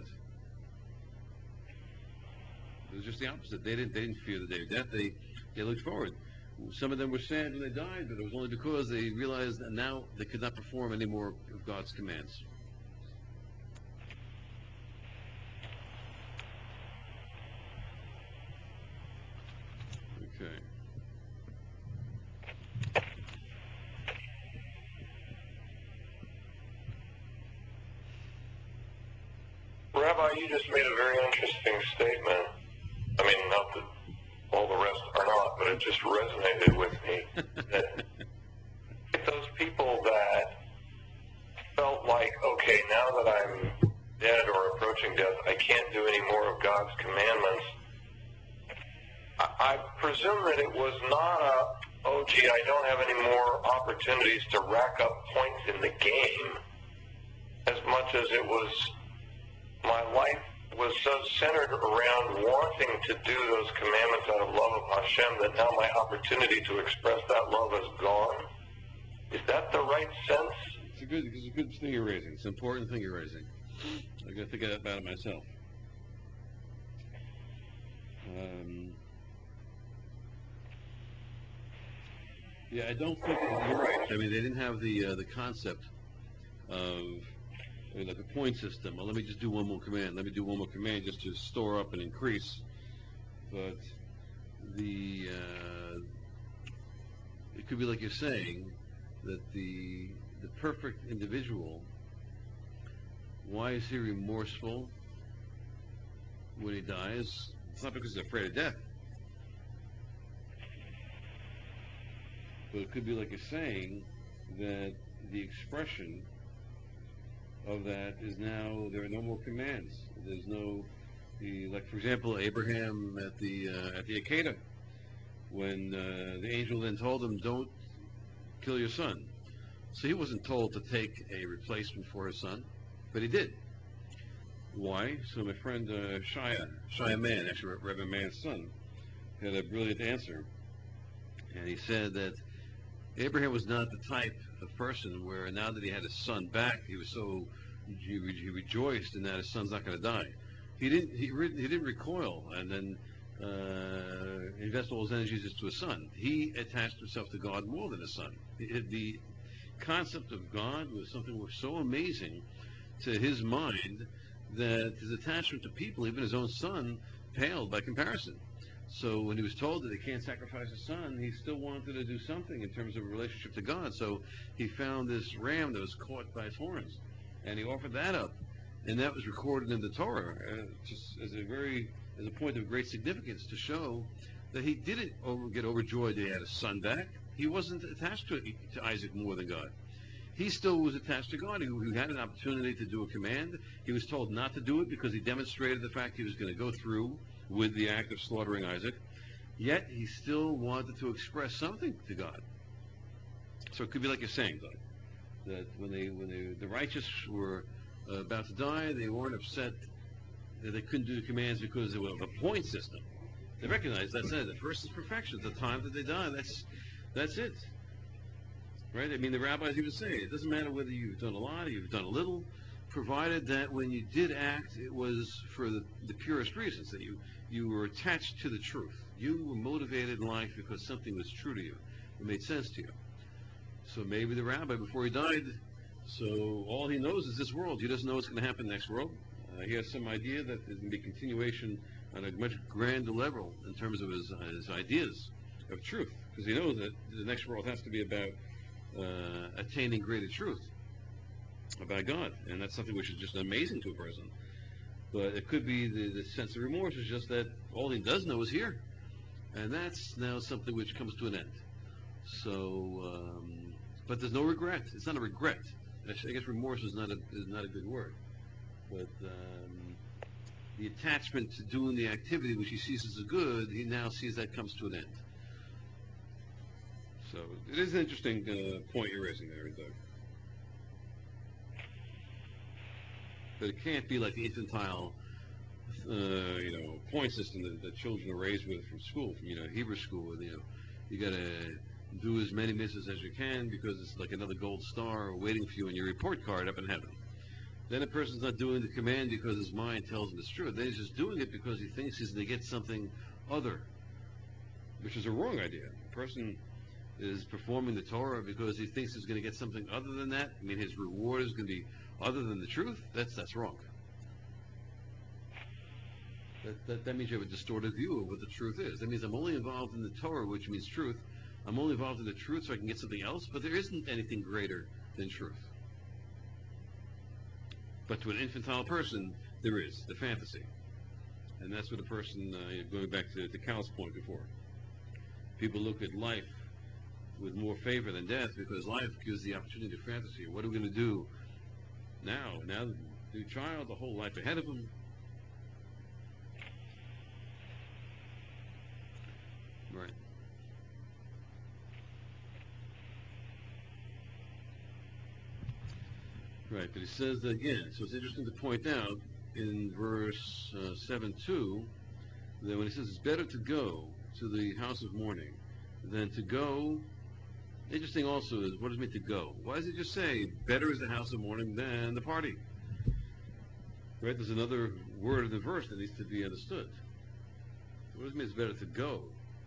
It was just the opposite. They didn't, they didn't fear the day of death. They, they looked forward. Some of them were sad when they died, but it was only because they realized that now they could not perform any more of God's commands. Okay. Rabbi, you just made a very interesting statement. I mean, not that all the rest are not, but it just resonated with me. That those people that felt like, okay, now that I'm dead or approaching death, I can't do any more of God's commandments. I, I presume that it was not a, oh, gee, I don't have any more opportunities to rack up points in the game, as much as it was my life was so centered around wanting to do those commandments out of love of Hashem that now my opportunity to express that love is gone. Is that the right sense? It's a good, it's a good thing you're raising. It's an important thing you're raising. I got to think about it myself. Um, yeah, I don't think you're right. I mean, they didn't have the uh, the concept of I mean, like a point system. Well, let me just do one more command. Let me do one more command just to store up and increase. But the uh, it could be like you're saying that the the perfect individual. Why is he remorseful when he dies? It's not because he's afraid of death. But it could be like you're saying that the expression of that is now there are no more commands. There's no, the, like for example, Abraham at the uh, at the Akedah, when uh, the angel then told him, "Don't kill your son." So he wasn't told to take a replacement for his son, but he did. Why? So my friend uh, Shia, Shia Mann, actually Reverend Mann's son, had a brilliant answer, and he said that Abraham was not the type of person where now that he had his son back, he was so he, re- he rejoiced in that his son's not going to die. He didn't he, re- he didn't recoil and then uh, invest all his energies just to his son. He attached himself to God more than his son. It, the concept of God was something was so amazing to his mind that his attachment to people, even his own son, paled by comparison. So when he was told that he can't sacrifice his son, he still wanted to do something in terms of a relationship to God. So he found this ram that was caught by its horns, and he offered that up, and that was recorded in the Torah, uh, just as a very as a point of great significance to show that he didn't over, get overjoyed that he had a son back. He wasn't attached to, to Isaac more than God. He still was attached to God. He, he had an opportunity to do a command. He was told not to do it because he demonstrated the fact he was going to go through with the act of slaughtering Isaac. Yet he still wanted to express something to God. So it could be like you're saying, Doug, that when they when they, the righteous were uh, about to die, they weren't upset that they couldn't do the commands because they were of a point system. They recognized that's it. The first is perfection. The time that they die, that's that's it. Right? I mean, the rabbis even say it doesn't matter whether you've done a lot or you've done a little, provided that when you did act, it was for the, the purest reasons, that you, you were attached to the truth. You were motivated in life because something was true to you. It made sense to you. So maybe the rabbi, before he died, so all he knows is this world. He doesn't know what's going to happen in the next world. Uh, he has some idea that there's going to be continuation on a much grander level in terms of his, uh, his ideas of truth, because he knows that the next world has to be about uh, attaining greater truth about God, and that's something which is just amazing to a person. But it could be the, the sense of remorse is just that all he does know is here, and that's now something which comes to an end. So, um, but there's no regret. It's not a regret. I guess remorse is not a is not a good word, but um, the attachment to doing the activity which he sees as a good, he now sees that comes to an end. So it is an interesting uh, point you're raising there, Doug. But it can't be like the infantile, uh, you know, point system that, that children are raised with from school, from, you know, Hebrew school, where, you know, you got to do as many misses as you can because it's like another gold star waiting for you in your report card up in heaven. Then a person's not doing the command because his mind tells him it's true. Then he's just doing it because he thinks he's going to get something other, which is a wrong idea. A person is performing the Torah because he thinks he's going to get something other than that. I mean, his reward is going to be other than the truth. That's that's wrong. That, that, that means you have a distorted view of what the truth is. That means I'm only involved in the Torah, which means truth. I'm only involved in the truth so I can get something else, but there isn't anything greater than truth. But to an infantile person, there is, the fantasy. And that's what a person, uh, going back to, to Cal's point before, people look at life with more favor than death because life gives the opportunity to fantasy. What are we going to do now? Now, the new child, the whole life ahead of him. Right. Right, but he says that again, so it's interesting to point out in verse uh, seven two, that when he says it's better to go to the house of mourning than to go. Interesting also is, what does it mean to go? Why does it just say, better is the house of mourning than the party? Right? There's another word in the verse that needs to be understood. What does it mean it's better to go?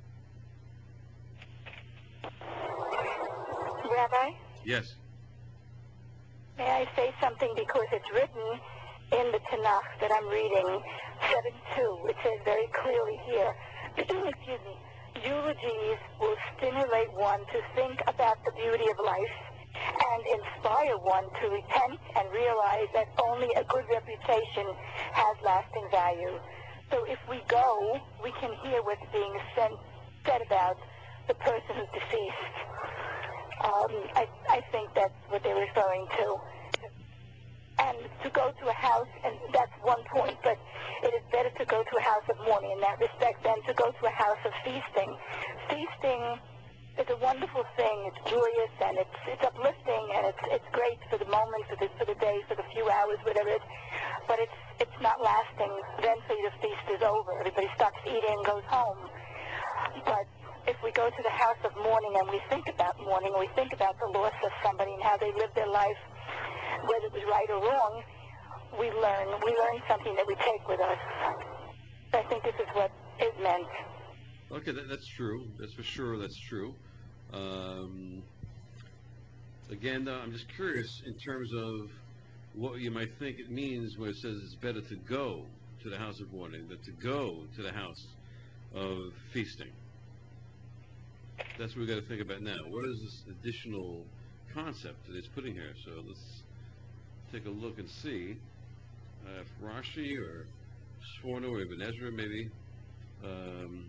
Rabbi? Yes. May I say something because it's written in the Tanakh that I'm reading, seven two. It says very clearly here, excuse me, eulogies will stimulate one to think about the beauty of life and inspire one to repent and realize that only a good reputation has lasting value. So if we go, we can hear what's being said, said about the person who's deceased. Um, I, I think that's what they're referring to. And to go to a house, and that's one point, but it is better to go to a house of mourning in that respect than to go to a house of feasting. Feasting is a wonderful thing. It's joyous and it's it's uplifting and it's it's great for the moment, for the for the day, for the few hours, whatever it is. But it's it's not lasting. Then, so the feast is over. Everybody stops eating and goes home. But if we go to the house of mourning and we think about mourning, we think about the loss of somebody and how they lived their life, whether it was right or wrong, we learn. We learn something that we take with us. I think this is what is meant. Okay, that, that's true. That's for sure. That's true. Um, again, though, I'm just curious in terms of what you might think it means when it says it's better to go to the house of mourning than to go to the house of feasting. That's what we've got to think about now. What is this additional concept that it's putting here? So let's take a look and see uh, if Rashi or Sforno or Ibn Ezra maybe. Um,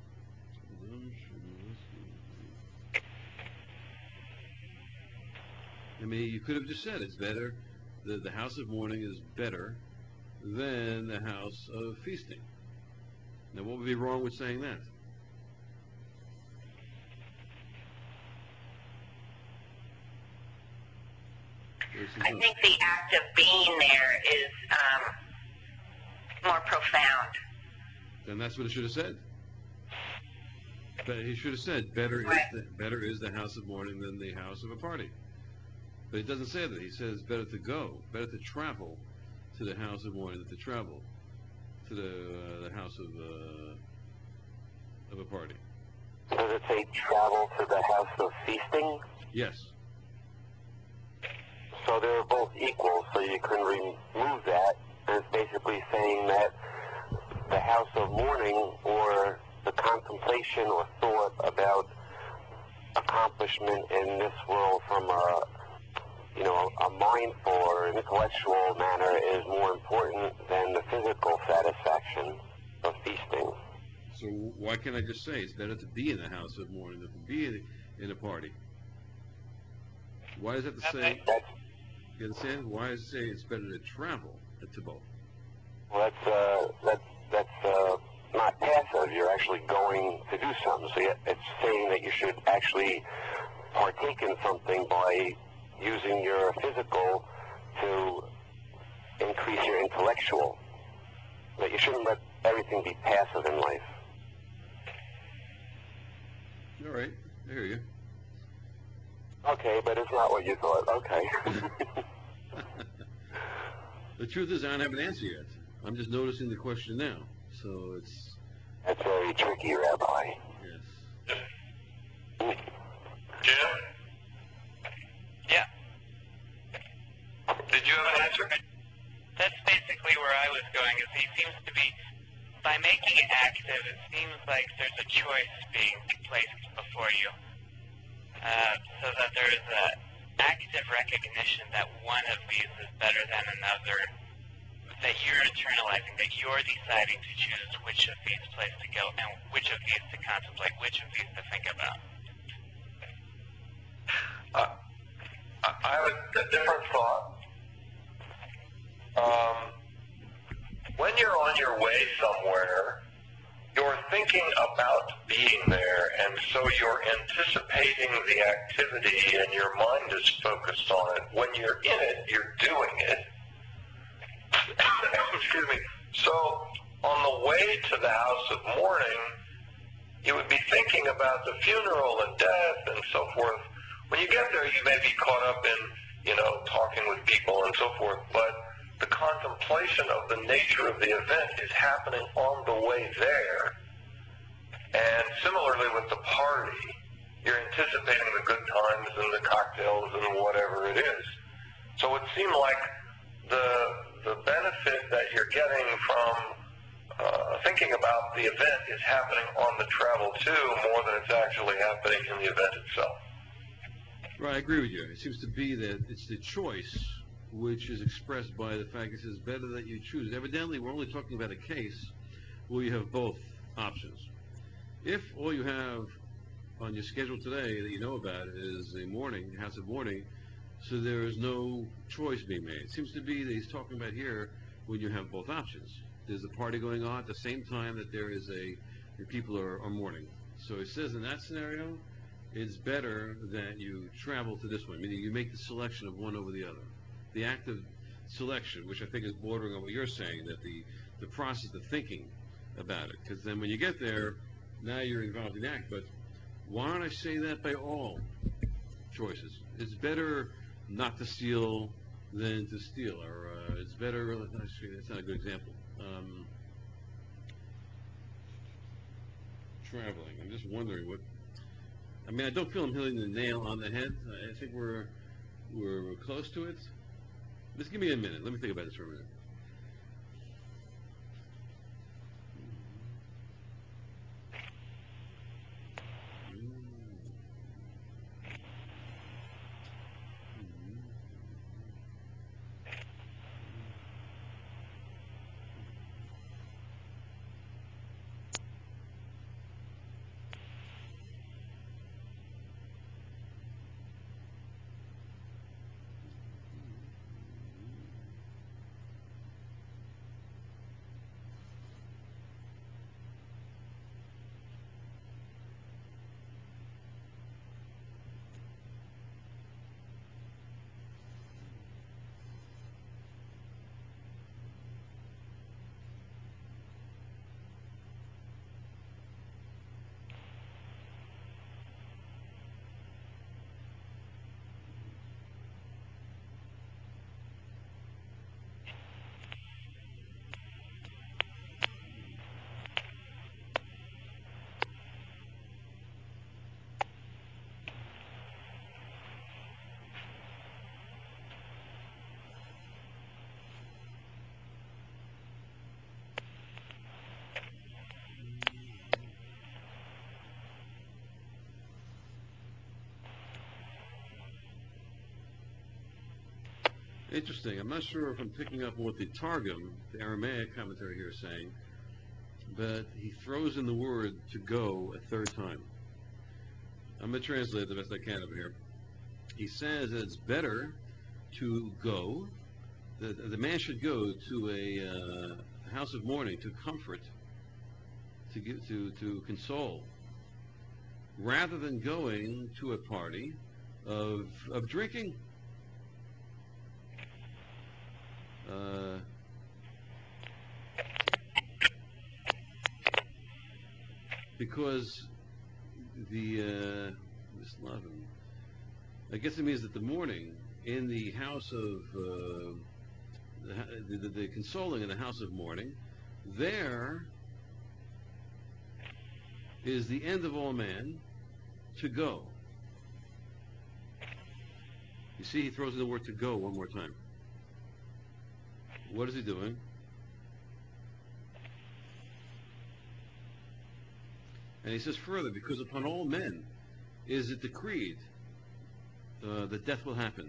I mean, you could have just said it's better. The, the house of mourning is better than the house of feasting. Now, what would be wrong with saying that? I think the act of being there is um, more profound. Then that's what it should have said. But he should have said, better is, the, better is the house of mourning than the house of a party. But he doesn't say that. He says better to go, better to travel to the house of mourning than to travel to the, uh, the house of, uh, of a party. Does it say travel to the house of feasting? Yes. So they're both equal, so you can remove that. And it's basically saying that the house of mourning, or the contemplation or thought about accomplishment in this world from a, you know, a mindful or an intellectual manner, is more important than the physical satisfaction of feasting. So why can't I just say it's better to be in the house of mourning than to be in, in a party? Why does it have to say? That's, You understand? Why does it say it's better to travel to both? well, that's uh, that's that's uh, not passive. You're actually going to do something. So it's saying that you should actually partake in something by using your physical to increase your intellectual. That you shouldn't let everything be passive in life. All right, I hear you. Okay, but it's not what you thought. Okay. The truth is, I don't have an answer yet. I'm just noticing the question now. So it's... That's very tricky, Rabbi. Yes. Jim, Yeah. did you have an answer? That's basically where I was going, is he seems to be, by making it active, it seems like there's a choice being placed before you. Uh, so that there is an active recognition that one of these is better than another, that you're internalizing, that you're deciding to choose which of these places to go and which of these to contemplate, which of these to think about. Uh, I I have a, a different thought. Um, when you're on your way somewhere, you're thinking about being there, and so you're anticipating the activity, and your mind is focused on it. When you're in it, you're doing it. Excuse me. So, on the way to the house of mourning, you would be thinking about the funeral and death and so forth. When you get there, you may be caught up in, you know, talking with people and so forth, but the contemplation of the nature of the event is happening on the way there. And similarly with the party, you're anticipating the good times and the cocktails and whatever it is. So it seemed like the the benefit that you're getting from uh, thinking about the event is happening on the travel too, more than it's actually happening in the event itself. Right, I agree with you. It seems to be that it's the choice which is expressed by the fact it says better that you choose. Evidently, we're only talking about a case where you have both options. If all you have on your schedule today that you know about is a morning, house of mourning, so there is no choice being made. It seems to be that he's talking about here when you have both options. There's a party going on at the same time that there is a, the people are, are mourning. So he says in that scenario, it's better that you travel to this one, meaning you make the selection of one over the other. The act of selection, which I think is bordering on what you're saying, that the, the process of thinking about it, because then when you get there, now you're involved in the act. But why don't I say that by all choices? It's better not to steal than to steal, or uh, it's better. Actually, that's not a good example. Um, traveling. I'm just wondering what. I mean, I don't feel I'm hitting the nail on the head. I think we're we're, we're close to it. Just give me a minute. Let me think about this for a minute. Interesting. I'm not sure if I'm picking up on what the Targum, the Aramaic commentary here, is saying, but he throws in the word to go a third time. I'm going to translate the best I can over here. He says that it's better to go, that the man should go to a uh, house of mourning to comfort, to, give, to, to console, rather than going to a party of, of drinking. Uh, because the uh, I guess it means that the mourning in the house of uh, the, the, the consoling in the house of mourning, there is the end of all man to go. You see, he throws in the word to go one more time. What is he doing? And he says further, because upon all men is it decreed uh, that death will happen.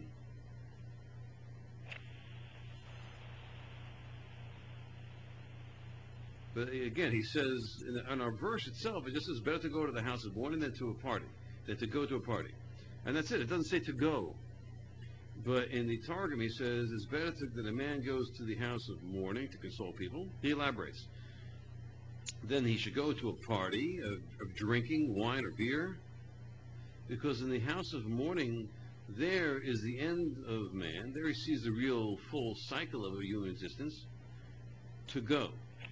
But again, he says, in, the, in our verse itself, it just says better to go to the house of mourning than to a party, than to go to a party. And that's it. It doesn't say to go. But in the Targum, he says it's better to, that a man goes to the house of mourning to console people. He elaborates. Then he should go to a party of, of drinking wine or beer, because in the house of mourning, there is the end of man. There he sees the real full cycle of a human existence to go.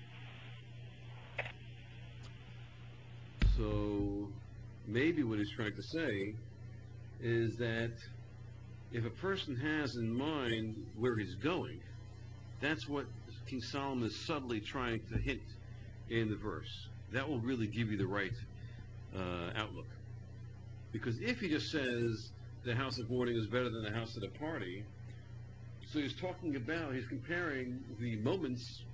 So maybe what he's trying to say is that if a person has in mind where he's going, that's what King Solomon is subtly trying to hint in the verse. That will really give you the right uh, outlook. Because if he just says the house of mourning is better than the house at a party, so he's talking about, he's comparing the moments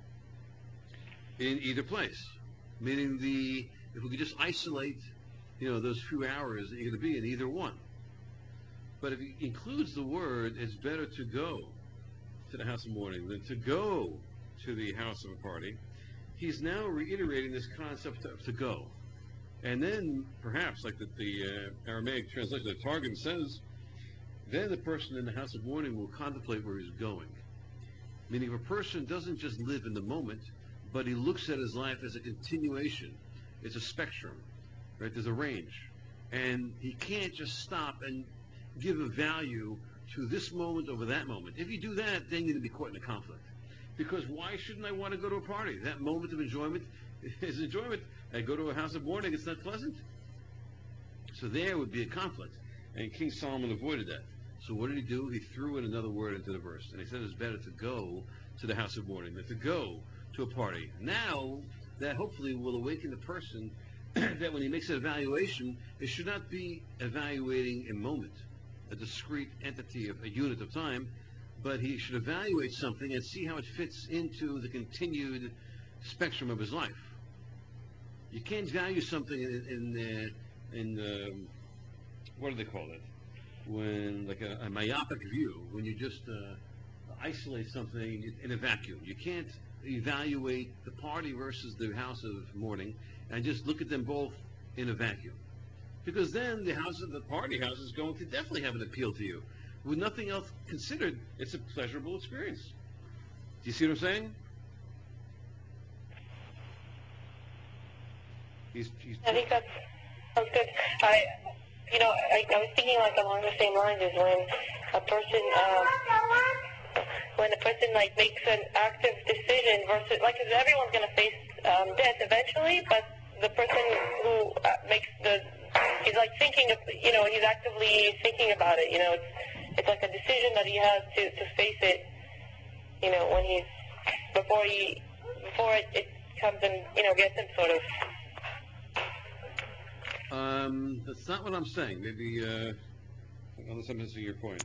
in either place. Meaning the, if we could just isolate, you know, those few hours that you're going to be in either one. But if he includes the word, it's better to go to the house of mourning than to go to the house of a party, he's now reiterating this concept of to go. And then, perhaps, like the, the uh, Aramaic translation, the Targum says, then the person in the house of mourning will contemplate where he's going. Meaning if a person doesn't just live in the moment, but he looks at his life as a continuation. It's a spectrum, right? There's a range. And he can't just stop and give a value to this moment over that moment. If you do that, then you're going to be caught in a conflict. Because why shouldn't I want to go to a party? That moment of enjoyment his enjoyment. I go to a house of mourning, it's not pleasant. So there would be a conflict. And King Solomon avoided that. So what did he do? He threw in another word into the verse. And he said it's better to go to the house of mourning than to go to a party. Now, that hopefully will awaken the person that when he makes an evaluation, it should not be evaluating a moment, a discrete entity of a unit of time, but he should evaluate something and see how it fits into the continued spectrum of his life. You can't value something in, in, uh, in um, what do they call it? When, like a, a myopic view, when you just uh, isolate something in a vacuum. You can't evaluate the party versus the house of mourning and just look at them both in a vacuum. Because then the house of the party house is going to definitely have an appeal to you. With nothing else considered, it's a pleasurable experience. Do you see what I'm saying? He's, he's I think that's, that's good. I, you know, I, I was thinking like along the same lines as when a person, um, when a person like makes an active decision versus, like, cause everyone's going to face um, death eventually, but the person who uh, makes the, he's like thinking of, you know, he's actively thinking about it, you know, it's, it's like a decision that he has to, to face it, you know, when he's, before he, before it, it comes and, you know, gets him sort of. Um, that's not what I'm saying. Maybe, uh, unless I'm missing your point.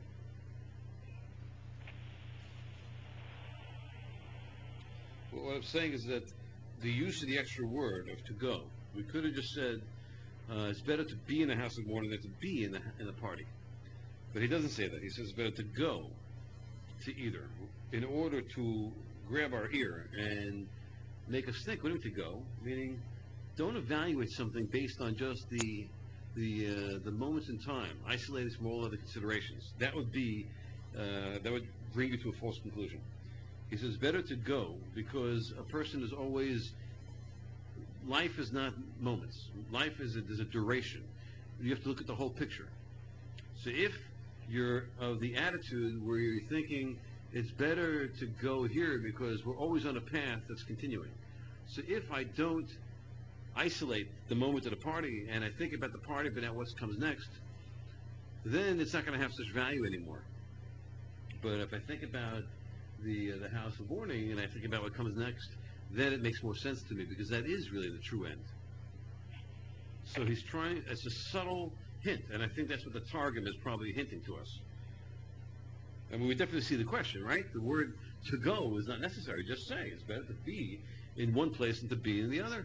Well, what I'm saying is that the use of the extra word of to go, we could have just said uh, it's better to be in the house of mourning than to be in the in the party. But he doesn't say that. He says it's better to go to either, in order to grab our ear and make us think. What do we to go? Meaning, don't evaluate something based on just the the uh, the moments in time, isolated from all other considerations. That would be uh, that would bring you to a false conclusion. He says better to go because a person is always. Life is not moments. Life is a, there's a duration. You have to look at the whole picture. So if you're of the attitude where you're thinking it's better to go here because we're always on a path that's continuing. So if I don't isolate the moment of the party and I think about the party but not what comes next, then it's not going to have such value anymore. But if I think about the uh, the house of mourning and I think about what comes next, then it makes more sense to me because that is really the true end. So he's trying, it's a subtle hint, and I think that's what the Targum is probably hinting to us. I mean, we definitely see the question, right? The word to go is not necessary. Just say it's better to be in one place than to be in the other.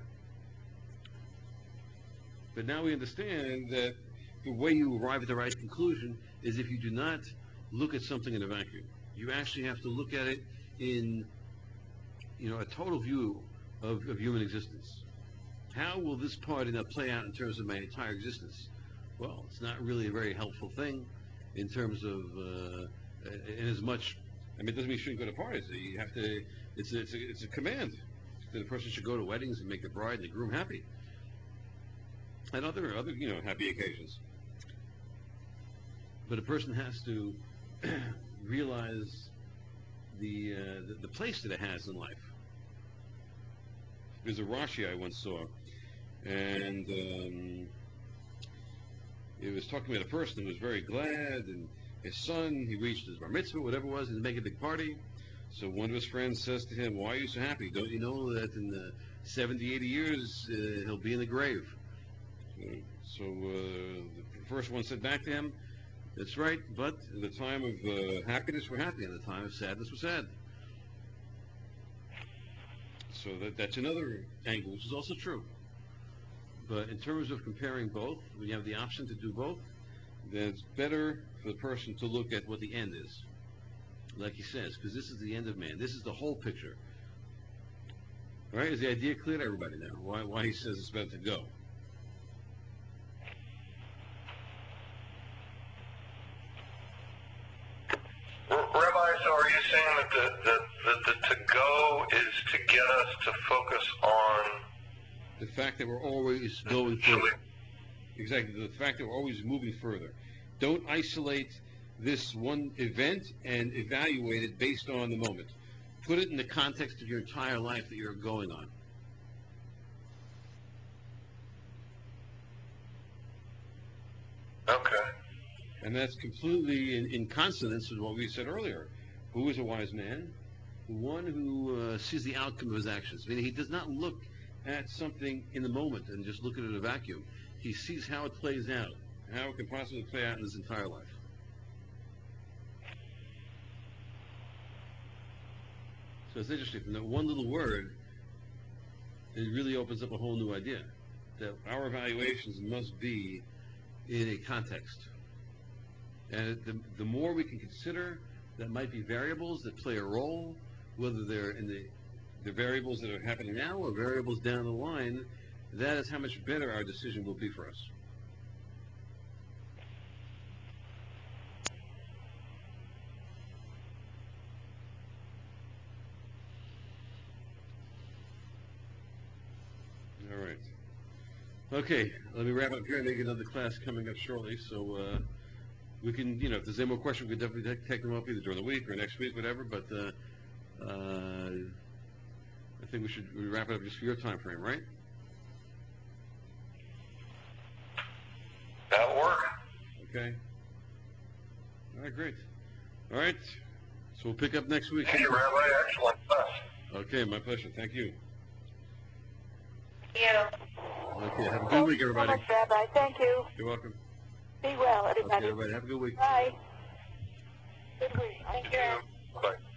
But now we understand that the way you arrive at the right conclusion is if you do not look at something in a vacuum. You actually have to look at it in, you know, a total view of, of human existence. How will this party now play out in terms of my entire existence? Well, it's not really a very helpful thing in terms of, uh, in as much, I mean, it doesn't mean you shouldn't go to parties. You have to, it's a, it's a, it's a command that a person should go to weddings and make the bride and the groom happy. And other, other, you know, happy occasions. But a person has to realize the, uh, the the place that it has in life. There's a Rashi I once saw, and um, it was talking about a person who was very glad, and his son, he reached his bar mitzvah, whatever it was, and make a big party. So one of his friends says to him, "Why are you so happy? Don't you know that in the seventy, eighty years uh, he'll be in the grave?" So uh, the first one said back to him, "That's right, but in the time of uh, happiness, we're happy. In the time of sadness, we're sad." So that, that's another angle, which is also true. But in terms of comparing both, when you have the option to do both, then it's better for the person to look at what the end is. Like he says, because this is the end of man. This is the whole picture. All right? Is the idea clear to everybody now? Why, why he says it's better to go? Rabbi, so are you saying that the, the, the, the to go is to get us to focus on the fact that we're always going further? Exactly, the fact that we're always moving further. Don't isolate this one event and evaluate it based on the moment. Put it in the context of your entire life that you're going on. And that's completely in, in consonance with what we said earlier. Who is a wise man? The one who uh, sees the outcome of his actions. Meaning he does not look at something in the moment and just look at it in a vacuum. He sees how it plays out, how it can possibly play out in his entire life. So it's interesting. From that one little word, it really opens up a whole new idea. That our evaluations must be in a context. And the, the more we can consider that might be variables that play a role, whether they're in the, the variables that are happening now or variables down the line, that is how much better our decision will be for us. All right. Okay, let me wrap up here. I think another class coming up shortly, so uh, we can, you know, if there's any more questions, we can definitely take, take them up either during the week or next week, whatever. But uh, uh, I think we should we wrap it up just for your time frame, right? That'll work. Okay. All right, great. All right, so we'll pick up next week. Thank you, Rabbi. Excellent class. Okay, my pleasure. Thank you. Yeah. Okay, have a good Thank week, you so everybody. much, Rabbi. Thank you. You're welcome. Be well, Okay, everybody. everybody, have a good week. Bye. Good week. You too. Bye.